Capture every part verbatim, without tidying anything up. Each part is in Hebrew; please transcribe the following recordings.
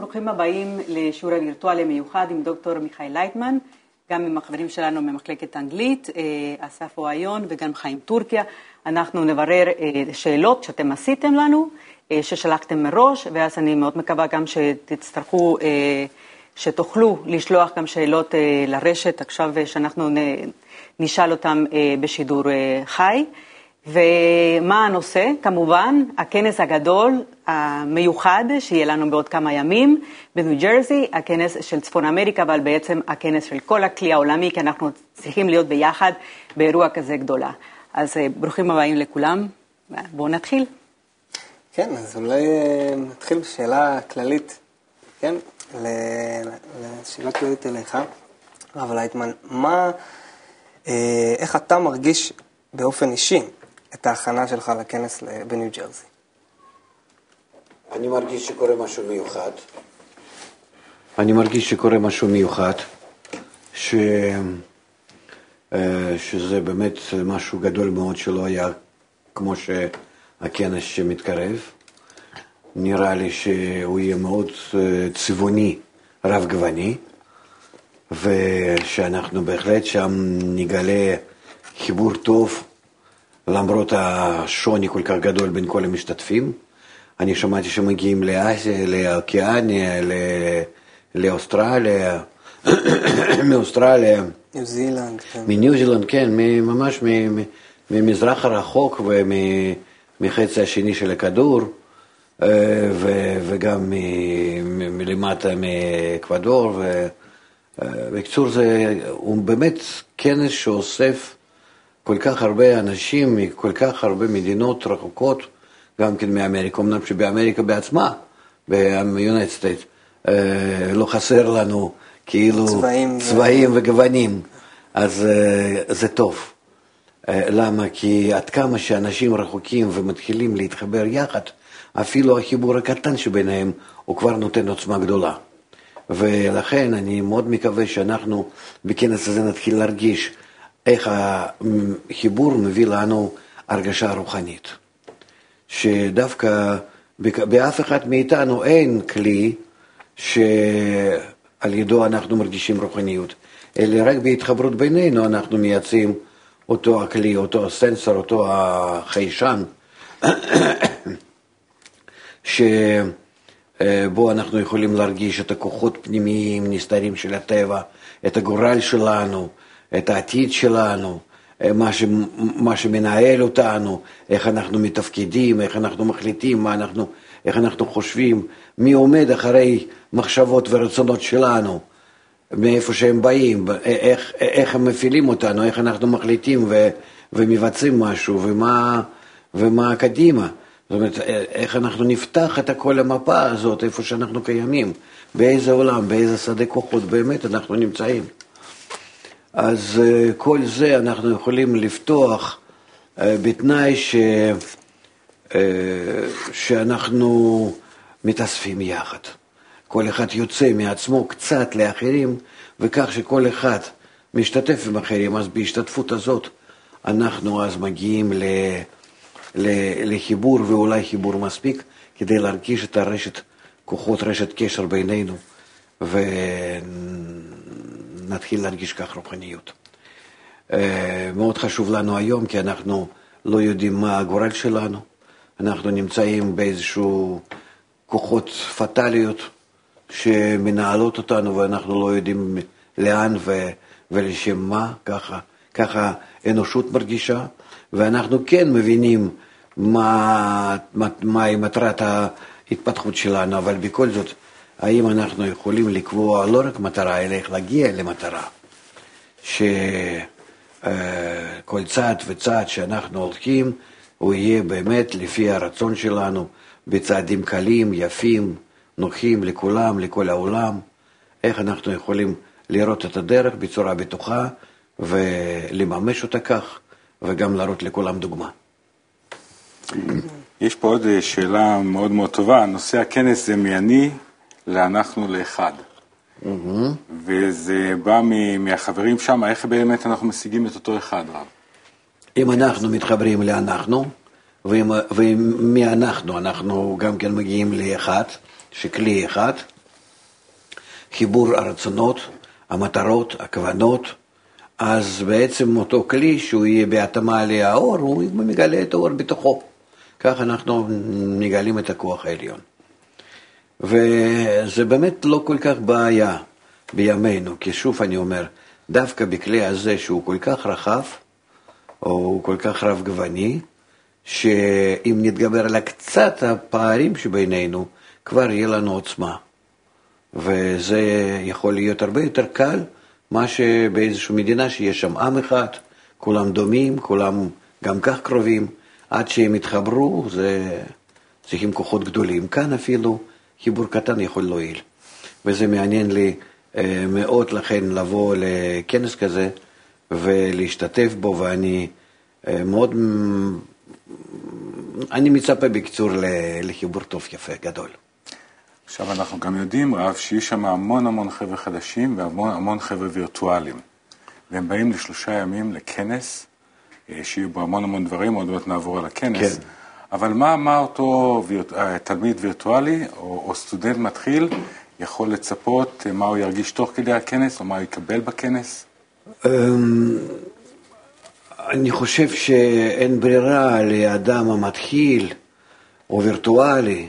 ברוכים הבאים לשיעור הווירטואלי מיוחד עם דוקטור מיכאל לייטמן, גם עם החברים שלנו ממחלקת אנגלית, אסף אוהיון וגם חיים טורקיה. אנחנו נברר שאלות שאתם עשיתם לנו, ששלחתם מראש, ואז אני מאוד מקווה גם שתצטרכו, שתוכלו לשלוח גם שאלות לרשת, עכשיו שאנחנו נשאל אותם בשידור חי. ומה הנושא? כמובן, הכנס הגדול, המיוחד, שיהיה לנו בעוד כמה ימים בניו ג'רזי, הכנס של צפון אמריקה, אבל בעצם הכנס של כל הכלי העולמי, כי אנחנו צריכים להיות ביחד באירוע כזה גדולה. אז ברוכים הבאים לכולם, בואו נתחיל. כן, אז אולי נתחיל בשאלה כללית, כן? לשאלה כללית אליך, הרב לייטמן, מה, איך אתה מרגיש באופן אישי את ההכנה שלך לכנס בניו ג'רזי? אני מרגיש שקורה משהו מיוחד. אני מרגיש שקורה משהו מיוחד, ש... שזה באמת משהו גדול מאוד שלא היה כמו שהכנס שמתקרב. נראה לי שהוא יהיה מאוד צבעוני, רב גווני, ושאנחנו בהחלט שם נגלה חיבור טוב, למרות השוני כל כך גדול בין כל המשתתפים. אני שמעתי שמגיעים לאסיה, לאוקיאניה, לאוסטרליה, מאוסטרליה, ניו זילנד, מניו זילנד, כן, ממש ממזרח הרחוק ומחצי השני של הכדור, וגם מלמטה מאקוודור. בקיצור, הוא באמת כנס שאוסף כל כך הרבה אנשים מכל כך הרבה מדינות רחוקות, גם כן מאמריקה, אמנם שבאמריקה בעצמה, ביונייטד סטייט, לא חסר לנו כאילו צבעים, צבעים ו... וגוונים, אז זה טוב. למה? כי עד כמה שאנשים רחוקים ומתחילים להתחבר יחד, אפילו החיבור הקטן שביניהם הוא כבר נותן עוצמה גדולה. ולכן אני מאוד מקווה שאנחנו בכנס הזה נתחיל להרגיש איך החיבור מביא לנו הרגשה רוחנית. שדווקא באף אחד מאיתנו אין כלי שעל ידו אנחנו מרגישים רוחניות, אלא רק בהתחברות בינינו אנחנו מייצאים אותו הכלי, אותו הסנסור, אותו החיישן, שבו אנחנו יכולים להרגיש את הכוחות פנימיים, נסתרים של הטבע, את הגורל שלנו, את העתיד שלנו, מה, ש, מה שמנהל אותנו, איך אנחנו מתפקדים, איך אנחנו מחליטים, מה אנחנו, איך אנחנו חושבים, מי עומד אחרי מחשבות ורצונות שלנו, מאיפה שהם באים, איך, איך הם מפעילים אותנו, איך אנחנו מחליטים ו, ומבצעים משהו, ומה, ומה קדימה. זאת אומרת, איך אנחנו נפתח את כל המפה הזאת, איפה שאנחנו קיימים, באיזה עולם, באיזה שדה כוחות באמת אנחנו נמצאים. אז כל זה אנחנו יכולים לפתוח בתנאי ש... שאנחנו מתאספים יחד. כל אחד יוצא מעצמו קצת לאחרים, וכך שכל אחד משתתף עם אחרים, אז בהשתתפות הזאת אנחנו אז מגיעים ל... לחיבור, ואולי חיבור מספיק, כדי להרגיש את הרשת, כוחות רשת קשר בינינו, ונתחיל להרגיש כך רוחניות. מאוד חשוב לנו היום, כי אנחנו לא יודעים מה הגורל שלנו, אנחנו נמצאים באיזשהו כוחות פטליות שמנהלות אותנו, ואנחנו לא יודעים לאן ו- ולשם מה, ככה, ככה אנושות מרגישה, ואנחנו כן מבינים מה, מה, מהי מטרת ההתפתחות שלנו, אבל בכל זאת, האם אנחנו יכולים לקבוע לא רק מטרה, אלא איך להגיע למטרה, שכל צעד וצעד שאנחנו הולכים, הוא יהיה באמת לפי הרצון שלנו, בצעדים קלים, יפים, נוחים לכולם, לכל העולם, איך אנחנו יכולים לראות את הדרך בצורה בטוחה, ולממש אותה כך, וגם להראות לכולם דוגמה. יש פה עוד שאלה מאוד מאוד טובה, נושא הכנס זה מאני לאנחנו לאחד. וזה בא מהחברים שם, איך באמת אנחנו משיגים את אותו אחד, רב? אם אנחנו מתחברים לאנחנו, ומאנחנו אנחנו גם כן מגיעים לאחד, שכלי אחד, חיבור הרצונות, המטרות, הכוונות, אז בעצם אותו כלי שהוא יהיה בהתאמה לאור, הוא מגלה את האור בתוכו. כך אנחנו מגלים את הכוח העליון. וזה באמת לא כל כך בעיה בימינו, כי שוב אני אומר, דווקא בכלי הזה שהוא כל כך רחב, או הוא כל כך רב גווני, שאם נתגבר על קצת הפערים שבינינו, כבר יהיה לנו עוצמה. וזה יכול להיות הרבה יותר קל, מה שבאיזושהי מדינה שיש שם עם אחד, כולם דומים, כולם גם כך קרובים, עד שהם יתחברו, זה צריכים כוחות גדולים. כאן אפילו חיבור קטן יכול להועיל. וזה מעניין לי אה, מאוד לכן לבוא לכנס כזה ולהשתתף בו, ואני אה, מאוד, אני מצפה בקיצור לחיבור טוב יפה, גדול. עכשיו אנחנו גם יודעים, רב, שיש שם המון המון חבר'ה חדשים והמון המון חבר'ה וירטואליים. והם באים לשלושה ימים לכנס, שיהיו בו המון המון דברים, עוד מעט נעבור על הכנס. כן. אבל מה, מה אותו תלמיד וירטואלי או, או סטודנט מתחיל יכול לצפות, מה הוא ירגיש תוך כדי הכנס או מה הוא יקבל בכנס? אני חושב שאין ברירה לאדם המתחיל או וירטואלי,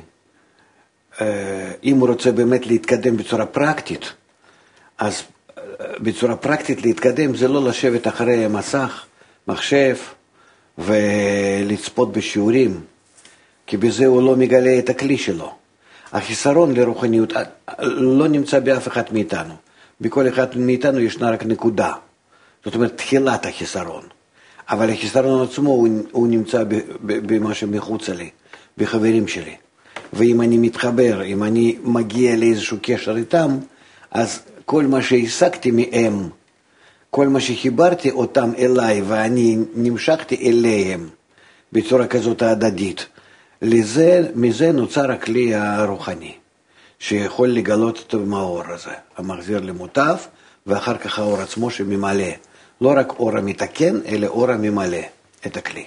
אם הוא רוצה באמת להתקדם בצורה פרקטית, אז בצורה פרקטית להתקדם זה לא לשבת אחרי מסך, מחשב ולצפות בשיעורים, כי בזה הוא לא מגלה את הכלי שלו. החיסרון לרוחניות לא נמצא באף אחד מאיתנו. בכל אחד מאיתנו ישנה רק נקודה. זאת אומרת, תחילת החיסרון. אבל החיסרון עצמו הוא, הוא נמצא במה שמחוץ לי, בחברים שלי. ואם אני מתחבר, אם אני מגיע לאיזשהו קשר איתם, אז כל מה שהשגתי מהם, כל מה שחיברתי אותם אליי ואני נמשכתי אליהם בצורה כזאת הדדית, לזה, מזה נוצר הכלי הרוחני, שיכול לגלות את המאור הזה, המחזיר למוטב, ואחר כך האור עצמו שממלא, לא רק אור המתקן, אלא אור הממלא את הכלי.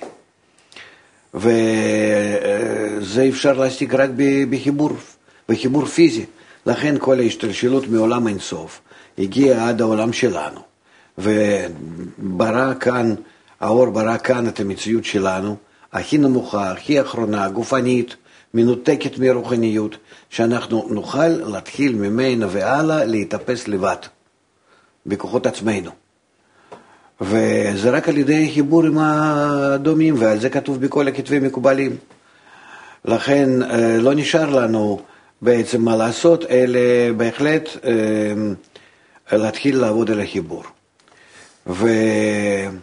וזה אפשר להשיג רק בחיבור, בחיבור פיזי. לכן כל ההשתלשלות מעולם אינסוף הגיעה עד העולם שלנו. וברא כאן, האור ברא כאן את המציאות שלנו, הכי נמוכה, הכי אחרונה, גופנית, מנותקת מרוחניות, שאנחנו נוכל להתחיל ממנה והלאה להתאפס לבד, בכוחות עצמנו. וזה רק על ידי חיבור עם הדומים, ועל זה כתוב בכל הכתבי מקובלים. לכן לא נשאר לנו בעצם מה לעשות, אלא בהחלט להתחיל לעבוד על החיבור. ומי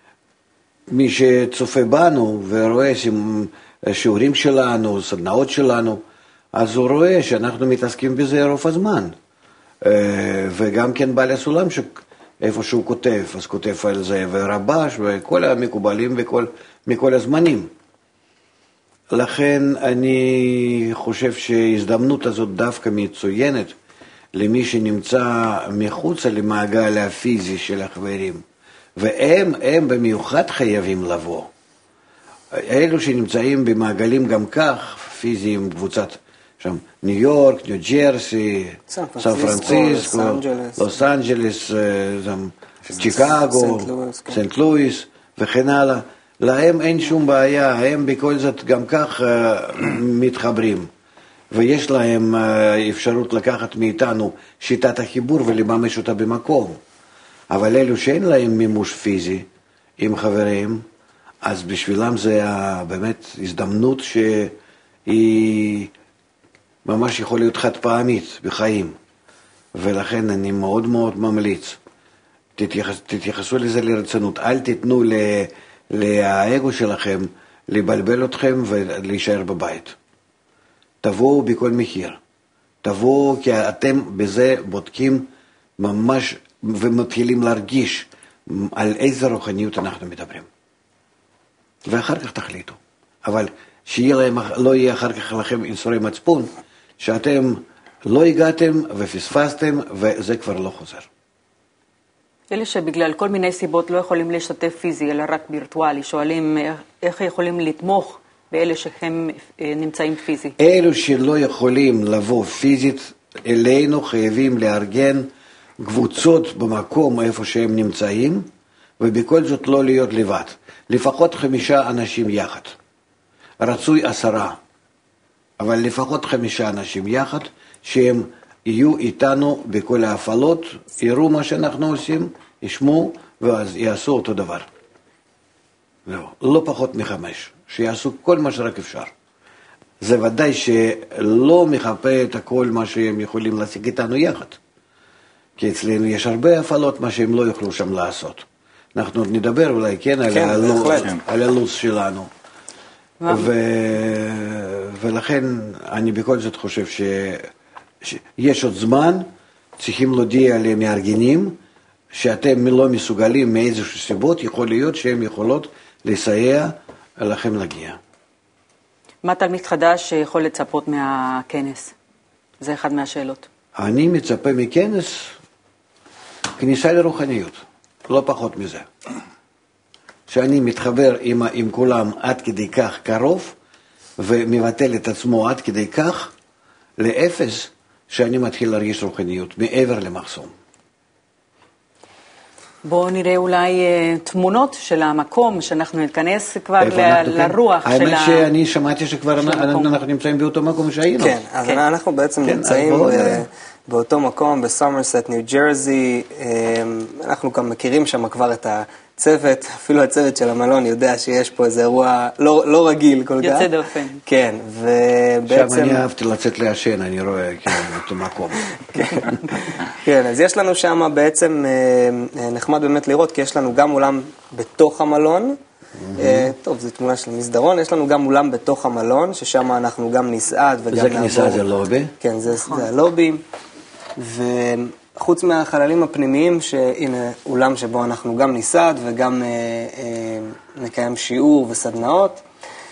שצופה בנו ורואה שיעורים שלנו, סדנאות שלנו, אז הוא רואה שאנחנו מתעסקים בזה רוב הזמן. וגם כן בעל הסולם איפה שהוא כותב, אז כותב על זה ורבש וכל המקובלים וכל, מכל הזמנים. לכן אני חושב שההזדמנות הזאת דווקא מצוינת למי שנמצא מחוץ למעגל הפיזי של החברים, והם הם במיוחד חייבים לבוא. אלו שנמצאים במעגלים גם כך, פיזיים, קבוצת שם, ניו יורק, ניו ג'רסי, סן פרנסיסקו, לוס אנג'לס, צ'יקגו, סנט לואיס וכן הלאה. להם אין שום בעיה, הם בכל זאת גם כך מתחברים. ויש להם אפשרות לקחת מאיתנו שיטת החיבור ולממש אותה במקום. אבל אלו שאין להם מימוש פיזי עם חברים, אז בשבילם זה באמת הזדמנות שהיא ממש יכול להיות חד פעמית בחיים. ולכן אני מאוד מאוד ממליץ, תתייחס, תתייחסו לזה לרצינות, אל תיתנו לאגו שלכם לבלבל אתכם ולהישאר בבית. תבואו בכל מחיר, תבואו כי אתם בזה בודקים ממש ומתחילים להרגיש על איזה רוחניות אנחנו מדברים. ואחר כך תחליטו. אבל שיהיה להם, לא יהיה אחר כך לכם אינסורי מצפון, שאתם לא הגעתם ופספסתם וזה כבר לא חוזר. אלה שבגלל כל מיני סיבות לא יכולים להשתתף פיזי, אלא רק וירטואלי, שואלים איך יכולים לתמוך באלה שהם נמצאים פיזי. אלו שלא יכולים לבוא פיזית, אלינו חייבים לארגן קבוצות במקום איפה שהם נמצאים, ובכל זאת לא להיות לבד. לפחות חמישה אנשים יחד. רצוי עשרה, אבל לפחות חמישה אנשים יחד, שהם יהיו איתנו בכל ההפעלות, יראו מה שאנחנו עושים, ישמעו, ואז יעשו אותו דבר. לא, לא פחות מחמש, שיעשו כל מה שרק אפשר. זה ודאי שלא מחפה את הכל מה שהם יכולים להשיג איתנו יחד. כי אצלנו יש הרבה הפעלות מה שהם לא יוכלו שם לעשות. אנחנו עוד נדבר אולי, כן, כן, על, הלו"ז, בהחלט. על הלו"ז שלנו. ו... ולכן אני בכל זאת חושב ש... שיש עוד זמן, צריכים להודיע למארגנים, שאתם לא מסוגלים מאיזשהו סיבות, יכול להיות שהם יכולות לסייע לכם להגיע. מה תלמיד חדש יכול לצפות מהכנס? זה אחד מהשאלות. אני מצפה מכנס כניסה לרוחניות, לא פחות מזה. שאני מתחבר עם, עם כולם עד כדי כך קרוב, ומבטל את עצמו עד כדי כך לאפס, שאני מתחיל להרגיש רוחניות, מעבר למחסום. בואו נראה אולי תמונות של המקום, שאנחנו נתכנס כבר ל- לרוח האמת של ה... שאני שמעתי שכבר אנחנו, אנחנו נמצאים באותו מקום שהיינו. כן, אז כן. אנחנו בעצם כן, נמצאים אז בואו ב- נראה. באותו מקום, בסומרסט, ניו ג'רזי. אנחנו גם מכירים שם כבר את הצוות, אפילו הצוות של המלון יודע שיש פה איזה אירוע לא, לא רגיל כל כך. יוצא דופן. כן, שם ובעצם... אני אהבתי לצאת לעשן, אני רואה כן, אותו מקום. כן, אז יש לנו שם בעצם, אה, נחמד באמת לראות, כי יש לנו גם אולם בתוך המלון, אה, טוב, זו תמונה של מסדרון, יש לנו גם אולם בתוך המלון, ששם אנחנו גם נסעד וגם זה כניסה, זה לובי. כן, זה, זה הלובי, וחוץ מהחללים הפנימיים, שהנה אולם שבו אנחנו גם נסעד וגם אה, אה, נקיים שיעור וסדנאות,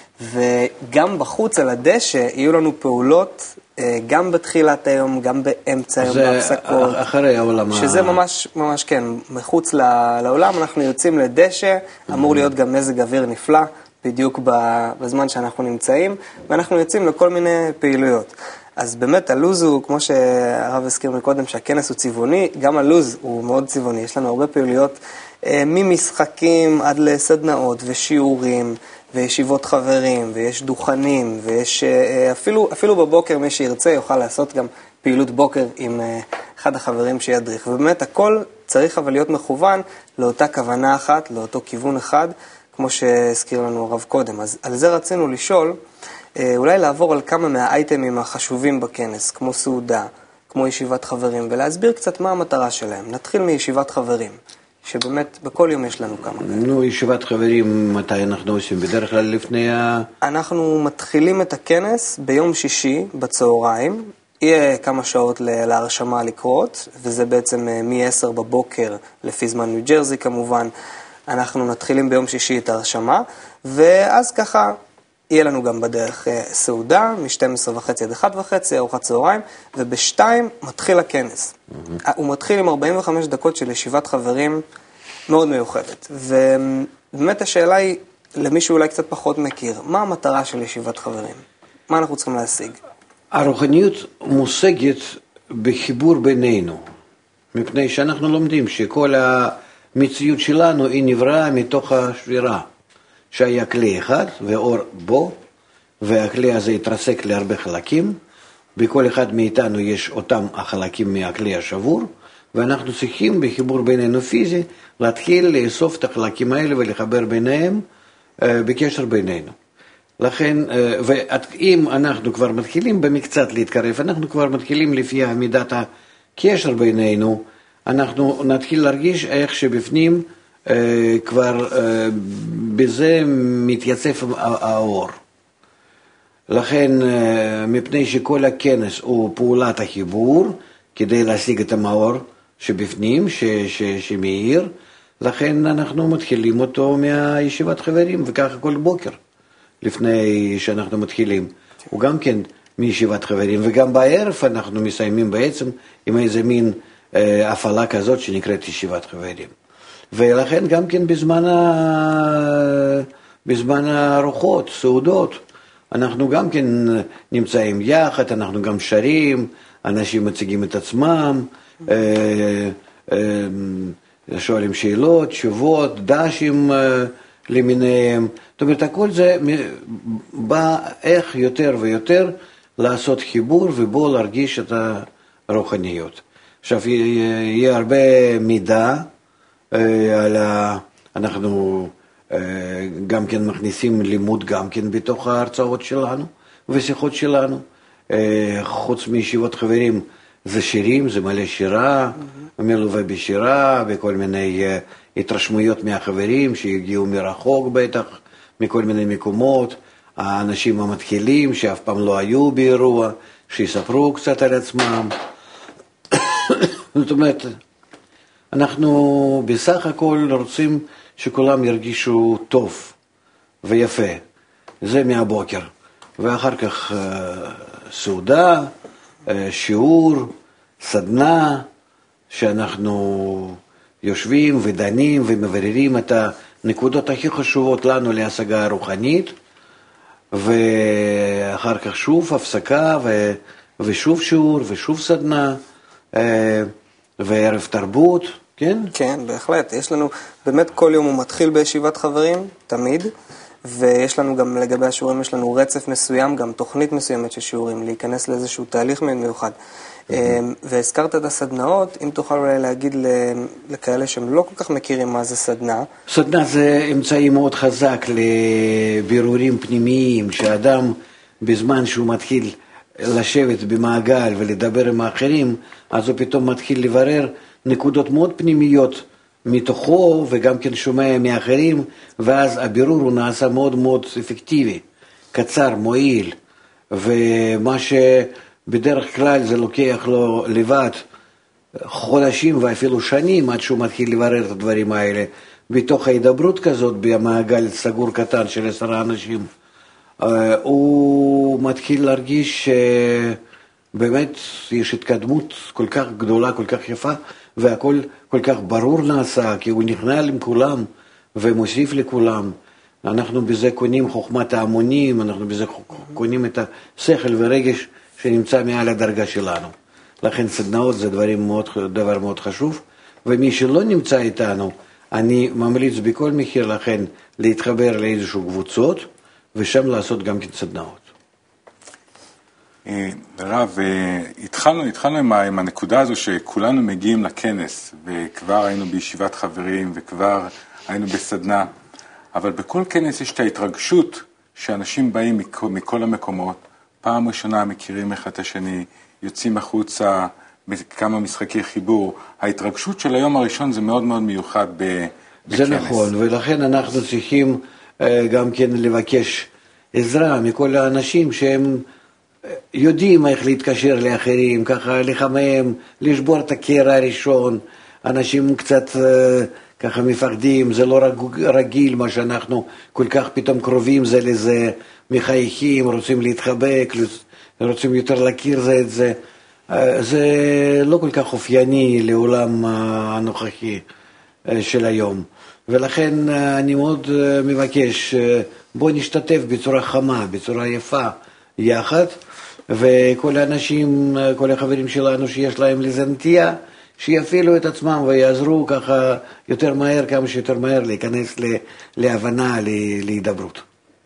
וגם בחוץ על הדשא יהיו לנו פעולות, גם בתחילת היום, גם באמצע היום, בהפסקות. זה אחרי העולם. שזה ממש, ממש כן, מחוץ לעולם, אנחנו יוצאים לדשא, אמור להיות גם מזג אוויר נפלא, בדיוק בזמן שאנחנו נמצאים, ואנחנו יוצאים לכל מיני פעילויות. אז באמת הלוז הוא, כמו שהרב הזכיר מקודם, שהכנס הוא צבעוני, גם הלוז הוא מאוד צבעוני, יש לנו הרבה פעילויות, ממשחקים עד לסדנאות ושיעורים, וישיבות חברים, ויש דוכנים, ויש אפילו, אפילו בבוקר מי שירצה יוכל לעשות גם פעילות בוקר עם אחד החברים שידריך. ובאמת הכל צריך אבל להיות מכוון לאותה כוונה אחת, לאותו כיוון אחד, כמו שהזכיר לנו הרב קודם. אז על זה רצינו לשאול, אולי לעבור על כמה מהאייטמים החשובים בכנס, כמו סעודה, כמו ישיבת חברים, ולהסביר קצת מה המטרה שלהם. נתחיל מישיבת חברים. שבאמת בכל יום יש לנו כמה. נו, ישיבת חברים, מתי אנחנו עושים? בדרך כלל לפני ה... אנחנו מתחילים את הכנס ביום שישי בצהריים. יהיה כמה שעות להרשמה לקרות, וזה בעצם מ-עשר בבוקר לפי זמן ניו ג'רזי כמובן. אנחנו מתחילים ביום שישי את ההרשמה, ואז ככה יהיה לנו גם בדרך סעודה, מ-שתים עשרה וחצי עד אחת וחצי, ארוחת צהריים, וב-שתיים מתחיל הכנס. Mm-hmm. הוא מתחיל עם ארבעים וחמש דקות של ישיבת חברים מאוד מיוחדת. ובאמת השאלה היא, למי שאולי קצת פחות מכיר, מה המטרה של ישיבת חברים? מה אנחנו צריכים להשיג? הרוחניות מושגת בחיבור בינינו, מפני שאנחנו לומדים שכל המציאות שלנו היא נבראה מתוך השבירה. שהיה כלי אחד ואור בו, והכלי הזה התרסק להרבה חלקים, בכל אחד מאיתנו יש אותם החלקים מהכלי השבור, ואנחנו צריכים בחיבור בינינו פיזי להתחיל לאסוף את החלקים האלה ולחבר ביניהם בקשר בינינו. לכן, ואם אנחנו כבר מתחילים במקצת להתקרב, אנחנו כבר מתחילים לפי מידת הקשר בינינו, אנחנו נתחיל להרגיש איך שבפנים כבר בזה מתייצב האור. לכן, מפני שכל הכנס הוא פעולת החיבור, כדי להשיג את המאור שבפנים, ש, ש, שמאיר, לכן אנחנו מתחילים אותו מהישיבת חברים, וככה כל בוקר, לפני שאנחנו מתחילים. הוא גם כן מישיבת חברים, וגם בערב אנחנו מסיימים בעצם עם איזה מין אה, הפעלה כזאת שנקראת ישיבת חברים. ולכן גם כן בזמן, ה... בזמן הרוחות, סעודות, אנחנו גם כן נמצאים יחד, אנחנו גם שרים, אנשים מציגים את עצמם, שואלים שאלות, תשובות, דשים למיניהם. זאת אומרת, הכל זה בא איך יותר ויותר לעשות חיבור ובו להרגיש את הרוחניות. עכשיו, יהיה הרבה מידע על ה... אנחנו גם כן מכניסים לימוד גם כן בתוך ההרצאות שלנו ושיחות שלנו. חוץ מישיבות חברים זה שירים, זה מלא שירה, מלווה בשירה וכל מיני התרשמויות מהחברים שהגיעו מרחוק בטח, מכל מיני מקומות. האנשים המתחילים שאף פעם לא היו באירוע, שיספרו קצת על עצמם. זאת אומרת, אנחנו בסך הכל רוצים שכולם ירגישו טוב ויפה. זה מהבוקר. ואחר כך סעודה, שיעור, סדנה, שאנחנו יושבים ודנים ומבררים את הנקודות הכי חשובות לנו להשגה הרוחנית, ואחר כך שוב הפסקה ו... ושוב שיעור ושוב סדנה וערב תרבות, כן? כן, בהחלט. יש לנו, באמת כל יום הוא מתחיל בישיבת חברים, תמיד, ויש לנו גם לגבי השיעורים, יש לנו רצף מסוים, גם תוכנית מסוימת של שיעורים, להיכנס לאיזשהו תהליך מיוחד. והזכרת את הסדנאות, אם תוכל אולי להגיד לכאלה שהם לא כל כך מכירים מה זה סדנה. סדנה זה אמצעי מאוד חזק לבירורים פנימיים, שאדם בזמן שהוא מתחיל לשבת במעגל ולדבר עם האחרים, אז הוא פתאום מתחיל לברר נקודות מאוד פנימיות מתוכו, וגם כן שומע מאחרים, ואז הבירור הוא נעשה מאוד מאוד אפקטיבי, קצר, מועיל, ומה שבדרך כלל זה לוקח לו לבד חודשים ואפילו שנים עד שהוא מתחיל לברר את הדברים האלה, בתוך ההידברות כזאת במעגל סגור קטן של עשרה אנשים, הוא מתחיל להרגיש שבאמת יש התקדמות כל כך גדולה, כל כך יפה, והכל כל כך ברור נעשה, כי הוא נכנע עם כולם ומוסיף לכולם. אנחנו בזה קונים חוכמת ההמונים, אנחנו בזה קונים את השכל ורגש שנמצא מעל הדרגה שלנו. לכן סדנאות זה דברים מאוד, דבר מאוד חשוב, ומי שלא נמצא איתנו, אני ממליץ בכל מחיר לכן להתחבר לאיזשהו קבוצות, ושם לעשות גם כן סדנאות. רב, התחלנו, התחלנו עם, עם הנקודה הזו שכולנו מגיעים לכנס, וכבר היינו בישיבת חברים, וכבר היינו בסדנה, אבל בכל כנס יש את ההתרגשות שאנשים באים מכל, מכל המקומות, פעם ראשונה מכירים אחד את השני, יוצאים החוצה, בכמה משחקי חיבור. ההתרגשות של היום הראשון זה מאוד מאוד מיוחד ב, בכנס. זה נכון, ולכן אנחנו צריכים גם כן לבקש עזרה מכל האנשים שהם יודעים איך להתקשר לאחרים, ככה לחמם, לשבור את הקרע הראשון. אנשים קצת ככה מפחדים, זה לא רגיל מה שאנחנו כל כך פתאום קרובים זה לזה, מחייכים, רוצים להתחבק, רוצים יותר להכיר זה את זה. זה לא כל כך אופייני לעולם הנוכחי של היום. ולכן אני מאוד מבקש, בוא נשתתף בצורה חמה, בצורה יפה, יחד, וכל האנשים, כל החברים שלנו שיש להם לזה נטייה, שיפעילו את עצמם ויעזרו ככה יותר מהר, כמה שיותר מהר, להיכנס להבנה, להידברות.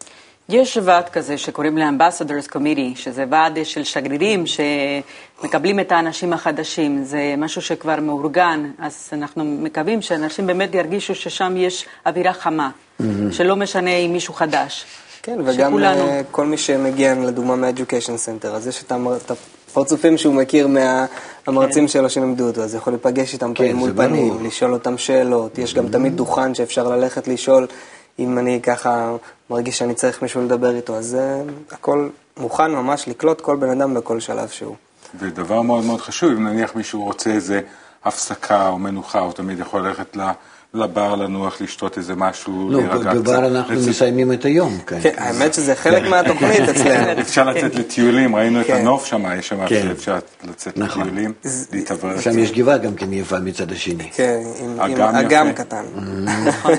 יש ועד כזה שקוראים ל-Ambassadors Committee, שזה ועד של שגרירים שמקבלים את האנשים החדשים. זה משהו שכבר מאורגן, אז אנחנו מקווים שאנשים באמת ירגישו ששם יש אווירה חמה, mm-hmm. שלא משנה עם מישהו חדש. כן, וגם שכולנו... כל מי שמגיע לדוגמה מה-Education Center, אז יש את הפרצופים שהוא מכיר מהמרצים שלו שנמדו אותו, אז יכול להיפגש איתם פנים מול פנים, לשאול אותם שאלות. יש גם תמיד דוכן שאפשר ללכת לשאול, אם אני ככה מרגיש שאני צריך מישהו לדבר איתו, אז הכל מוכן ממש לקלוט כל בן אדם בכל שלב שהוא. ודבר מאוד מאוד חשוב, אם נניח מישהו רוצה איזה הפסקה או מנוחה, הוא תמיד יכול ללכת לבר לנוח, לשתות איזה משהו, לא, בבר אנחנו מסיימים את היום. כן, האמת שזה חלק מהתוכנית אצלנו. אפשר לצאת לטיולים, ראינו את הנוף שם, יש שם אפשר לצאת לטיולים, להתעבר. שם יש גבעה גם כן יפה מצד השני. כן, עם אגם קטן. נכון.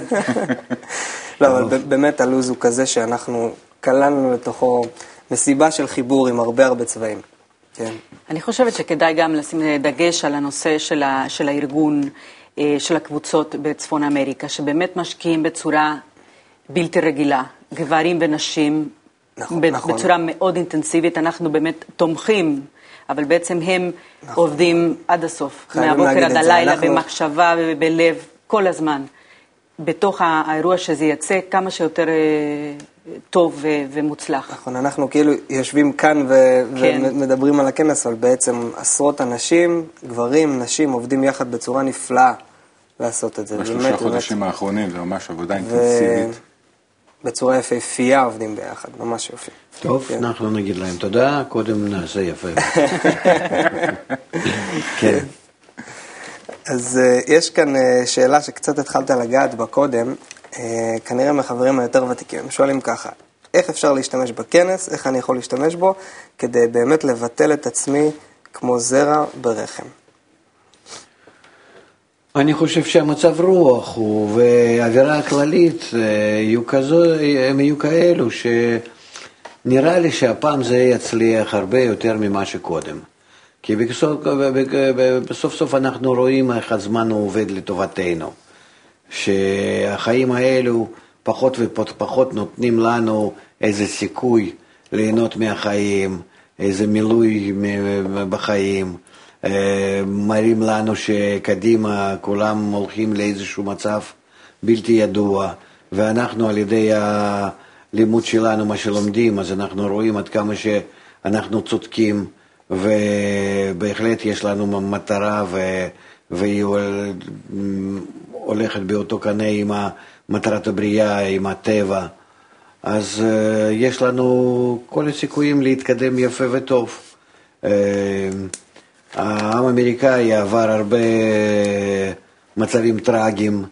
לא, אבל באמת הלוז הוא כזה שאנחנו כללנו לתוכו מסיבה של חיבור עם הרבה הרבה צבעים. כן. אני חושבת שכדאי גם לשים דגש על הנושא של, ה, של הארגון, של הקבוצות בצפון אמריקה, שבאמת משקיעים בצורה בלתי רגילה, גברים ונשים, נכון, ב- נכון. בצורה מאוד אינטנסיבית, אנחנו באמת תומכים, אבל בעצם הם נכון. עובדים עד הסוף, מהבוקר עד הלילה, אנחנו... במחשבה ובלב, כל הזמן, בתוך האירוע שזה יצא כמה שיותר טוב ו- ומוצלח. נכון, אנחנו כאילו יושבים כאן ו- כן. ומדברים על הכנס, אבל בעצם עשרות אנשים, גברים, נשים, עובדים יחד בצורה נפלאה לעשות את זה. בשלושה חודשים באמת... האחרונים זה ממש עבודה אינטנסיבית. בצורה יפהפייה עובדים ביחד, ממש יופי. טוב, כן. אנחנו נגיד להם תודה, קודם נעשה יפה. כן. אז uh, יש כאן uh, שאלה שקצת התחלת לגעת בה קודם, uh, כנראה מהחברים היותר ותיקים. הם שואלים ככה, איך אפשר להשתמש בכנס, איך אני יכול להשתמש בו, כדי באמת לבטל את עצמי כמו זרע ברחם? אני חושב שהמצב רוח הוא, והאווירה הכללית יהיו כזו, הם יהיו כאלו שנראה לי שהפעם זה יצליח הרבה יותר ממה שקודם. כי בסוף, בסוף סוף אנחנו רואים איך הזמן הוא עובד לטובתנו. שהחיים האלו פחות ופחות נותנים לנו איזה סיכוי ליהנות מהחיים, איזה מילוי בחיים. מראים לנו שקדימה כולם הולכים לאיזשהו מצב בלתי ידוע, ואנחנו על ידי הלימוד שלנו, מה שלומדים, אז אנחנו רואים עד כמה שאנחנו צודקים, ובהחלט יש לנו מטרה, והיא הולכת באותו קנה עם מטרת הבריאה, עם הטבע. אז יש לנו כל הסיכויים להתקדם יפה וטוב. העם האמריקאי עבר הרבה מצבים טרגיים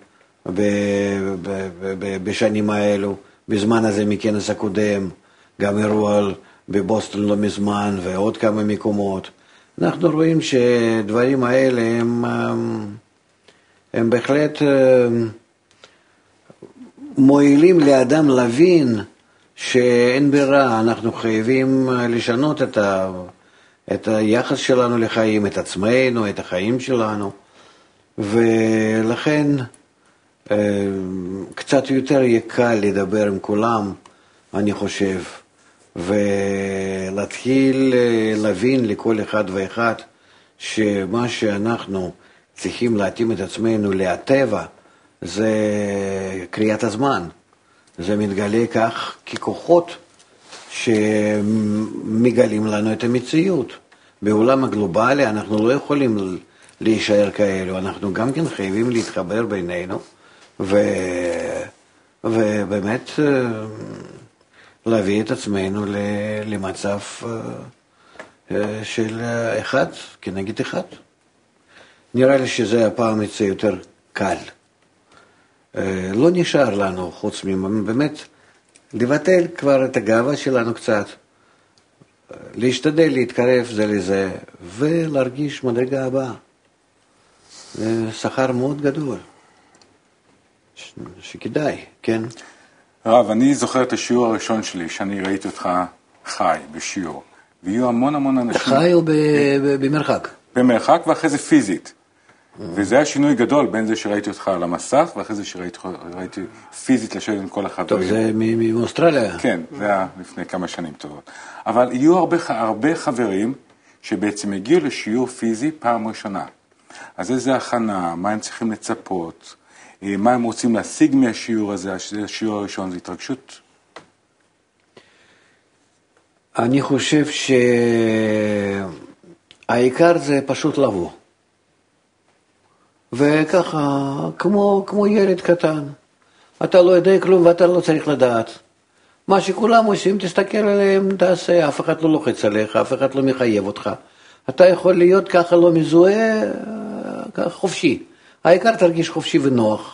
בשנים האלו, בזמן הזה מכנס הקודם, גם אירוע בבוסטון לא מזמן ועוד כמה מקומות. אנחנו רואים שדברים האלה הם, הם בהחלט מועילים לאדם להבין שאין ברירה, אנחנו חייבים לשנות את ה... את היחס שלנו לחיים, את עצמנו, את החיים שלנו, ולכן קצת יותר יהיה קל לדבר עם כולם, אני חושב, ולהתחיל להבין לכל אחד ואחד שמה שאנחנו צריכים להתאים את עצמנו לטבע זה קריאת הזמן, זה מתגלה כך ככוחות שמגלים לנו את המציאות. בעולם הגלובלי אנחנו לא יכולים להישאר כאלו, אנחנו גם כן חייבים להתחבר בינינו, ו... ובאמת להביא את עצמנו למצב של אחד כנגד אחד. נראה לי שזה הפעם יצא יותר קל. לא נשאר לנו חוץ מבאמת לבטל כבר את הגאווה שלנו קצת, להשתדל להתקרב זה לזה, ולהרגיש מדרגה הבאה. זה שכר מאוד גדול, ש... שכדאי, כן? רב, אני זוכר את השיעור הראשון שלי, שאני ראיתי אותך חי בשיעור, ויהיו המון המון אנשים... חי או ב... ב... במרחק? במרחק, ואחרי זה פיזית. וזה היה שינוי גדול בין זה שראיתי אותך על המסך, ואחרי זה שראיתי ראיתי פיזית לשבת עם כל החברים. טוב, זה מאוסטרליה. כן, זה היה לפני כמה שנים טובות. אבל יהיו הרבה, הרבה חברים שבעצם הגיעו לשיעור פיזי פעם ראשונה. אז איזה הכנה, מה הם צריכים לצפות, מה הם רוצים להשיג מהשיעור הזה, השיעור הראשון, זה התרגשות? אני חושב שהעיקר זה פשוט לבוא. וככה, כמו, כמו ילד קטן, אתה לא יודע כלום ואתה לא צריך לדעת. מה שכולם עושים, תסתכל עליהם, תעשה, אף אחד לא לוחץ עליך, אף אחד לא מחייב אותך. אתה יכול להיות ככה לא מזוהה, ככה חופשי. העיקר תרגיש חופשי ונוח.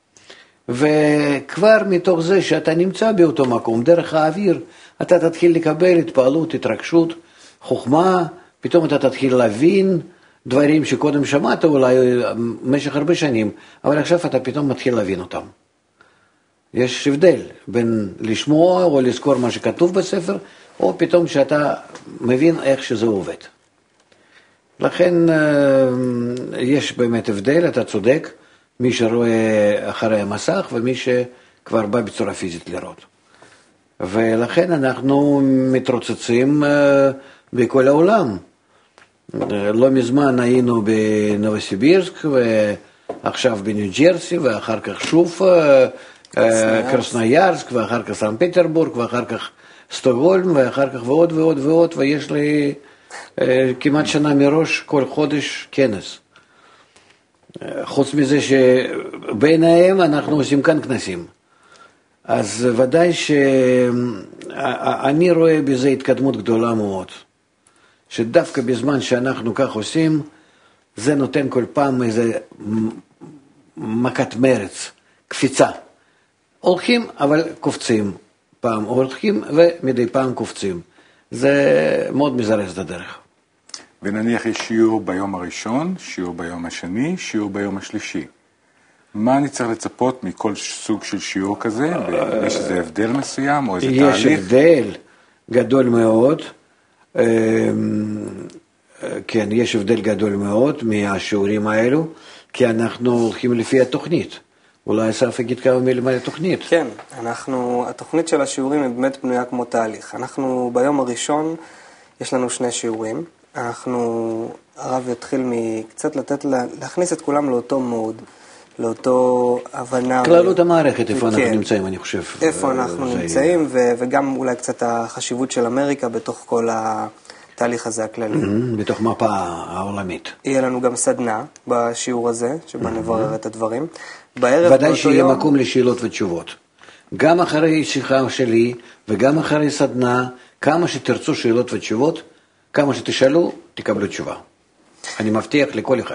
וכבר מתוך זה שאתה נמצא באותו מקום, דרך האוויר, אתה תתחיל לקבל התפעלות, התרגשות, חוכמה, פתאום אתה תתחיל להבין, דברים שקודם שמעת אולי במשך הרבה שנים, אבל עכשיו אתה פתאום מתחיל להבין אותם. יש הבדל בין לשמוע או לזכור מה שכתוב בספר, או פתאום שאתה מבין איך שזה עובד. לכן יש באמת הבדל, אתה צודק, מי שרואה אחרי המסך ומי שכבר בא בצורה פיזית לראות. ולכן אנחנו מתרוצצים בכל העולם. לא מזמן היינו בנובוסיבירסק, ועכשיו בניו ג'רסי, ואחר כך שוב קרסנויארסק, ואחר כך סן פטרבורג, ואחר כך סטוקהולם, ואחר כך ועוד ועוד ועוד, ויש לי כמעט שנה מראש כל חודש כנס. חוץ מזה שביניהם אנחנו עושים כאן כנסים. אז ודאי שאני רואה בזה התקדמות גדולה מאוד. שדווקא בזמן שאנחנו כך עושים, זה נותן כל פעם איזה מכת מרץ, קפיצה. הולכים אבל קופצים, פעם הולכים ומדי פעם קופצים. זה מאוד מזרז את הדרך. ונניח יש שיעור ביום הראשון, שיעור ביום השני, שיעור ביום השלישי. מה אני צריך לצפות מכל סוג של שיעור כזה? יש איזה הבדל מסוים או איזה תהליך? יש הבדל גדול מאוד. כן, יש הבדל גדול מאוד מהשיעורים האלו, כי אנחנו הולכים לפי התוכנית. אולי אסף יגיד כמה מילים על התוכנית. כן, אנחנו, התוכנית של השיעורים היא באמת בנויה כמו תהליך. אנחנו ביום הראשון, יש לנו שני שיעורים. אנחנו, הרב יתחיל מקצת לתת, להכניס את כולם לאותו מוד, לאותו הבנה. כללות המערכת, איפה אנחנו נמצאים, אני חושב. איפה אנחנו נמצאים, וגם אולי קצת החשיבות של אמריקה בתוך כל התהליך הזה הכללי. בתוך מפה העולמית. יהיה לנו גם סדנה בשיעור הזה, שבה נברר את הדברים. ודאי שיהיה מקום לשאלות ותשובות. גם אחרי שיחה שלי, וגם אחרי סדנה, כמה שתרצו שאלות ותשובות, כמה שתשאלו, תקבלו תשובה. אני מבטיח לכל אחד.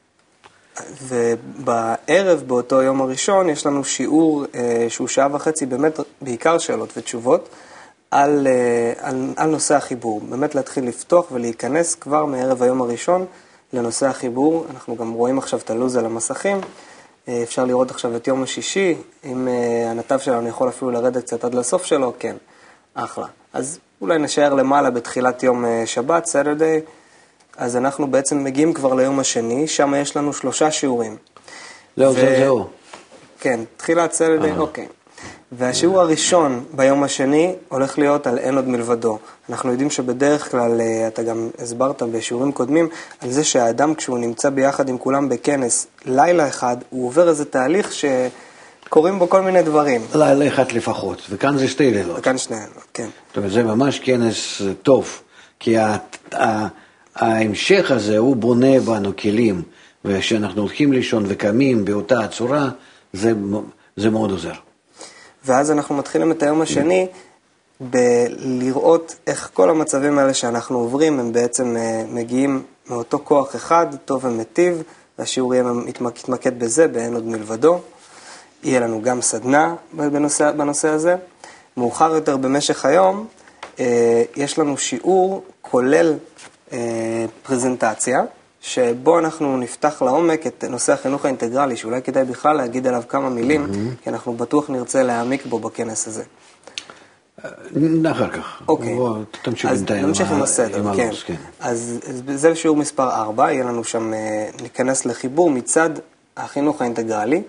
ובערב, באותו יום הראשון, יש לנו שיעור אה, שהוא שעה וחצי, באמת בעיקר שאלות ותשובות, על, אה, על, על נושא החיבור. באמת להתחיל לפתוח ולהיכנס כבר מערב היום הראשון לנושא החיבור. אנחנו גם רואים עכשיו את הלוז על המסכים. אה, אפשר לראות עכשיו את יום השישי, אם אה, הנתב שלנו יכול אפילו לרדת קצת עד לסוף שלו, כן, אחלה. אז אולי נשאר למעלה בתחילת יום אה, שבת, סטרדיי, אז אנחנו בעצם מגיעים כבר ליום השני, שם יש לנו שלושה שיעורים. זהו, זהו, זהו. כן, תחילת סטרדיי, אוקיי. והשיעור הראשון ביום השני הולך להיות על אין עוד מלבדו. אנחנו יודעים שבדרך כלל, אתה גם הסברת בשיעורים קודמים, על זה שהאדם כשהוא נמצא ביחד עם כולם בכנס לילה אחד, הוא עובר איזה תהליך שקוראים בו כל מיני דברים. לילה אחד לפחות, וכאן זה שתי לילות. וכאן שני לילות, כן. זאת אומרת, זה ממש כנס טוב, כי ה... ההמשך הזה הוא בונה בנו כלים, וכשאנחנו הולכים לישון וקמים באותה הצורה, זה, זה מאוד עוזר. ואז אנחנו מתחילים את היום השני בלראות איך כל המצבים האלה שאנחנו עוברים, הם בעצם מגיעים מאותו כוח אחד, טוב ומטיב, והשיעור יהיה מתמקד בזה, באין עוד מלבדו. יהיה לנו גם סדנה בנושא, בנושא הזה. מאוחר יותר במשך היום, יש לנו שיעור כולל פרזנטציה, שבו אנחנו נפתח לעומק את נושא החינוך האינטגרלי, שאולי כדאי בכלל להגיד עליו כמה מילים, mm-hmm. כי אנחנו בטוח נרצה להעמיק בו בכנס הזה. אחר כך. אוקיי. בוא, תמשיך אז נמשיך עם הסדר, עם כן. כן. אז, אז זה שיעור מספר ארבע, יהיה לנו שם, ניכנס לחיבור מצד החינוך האינטגרלי,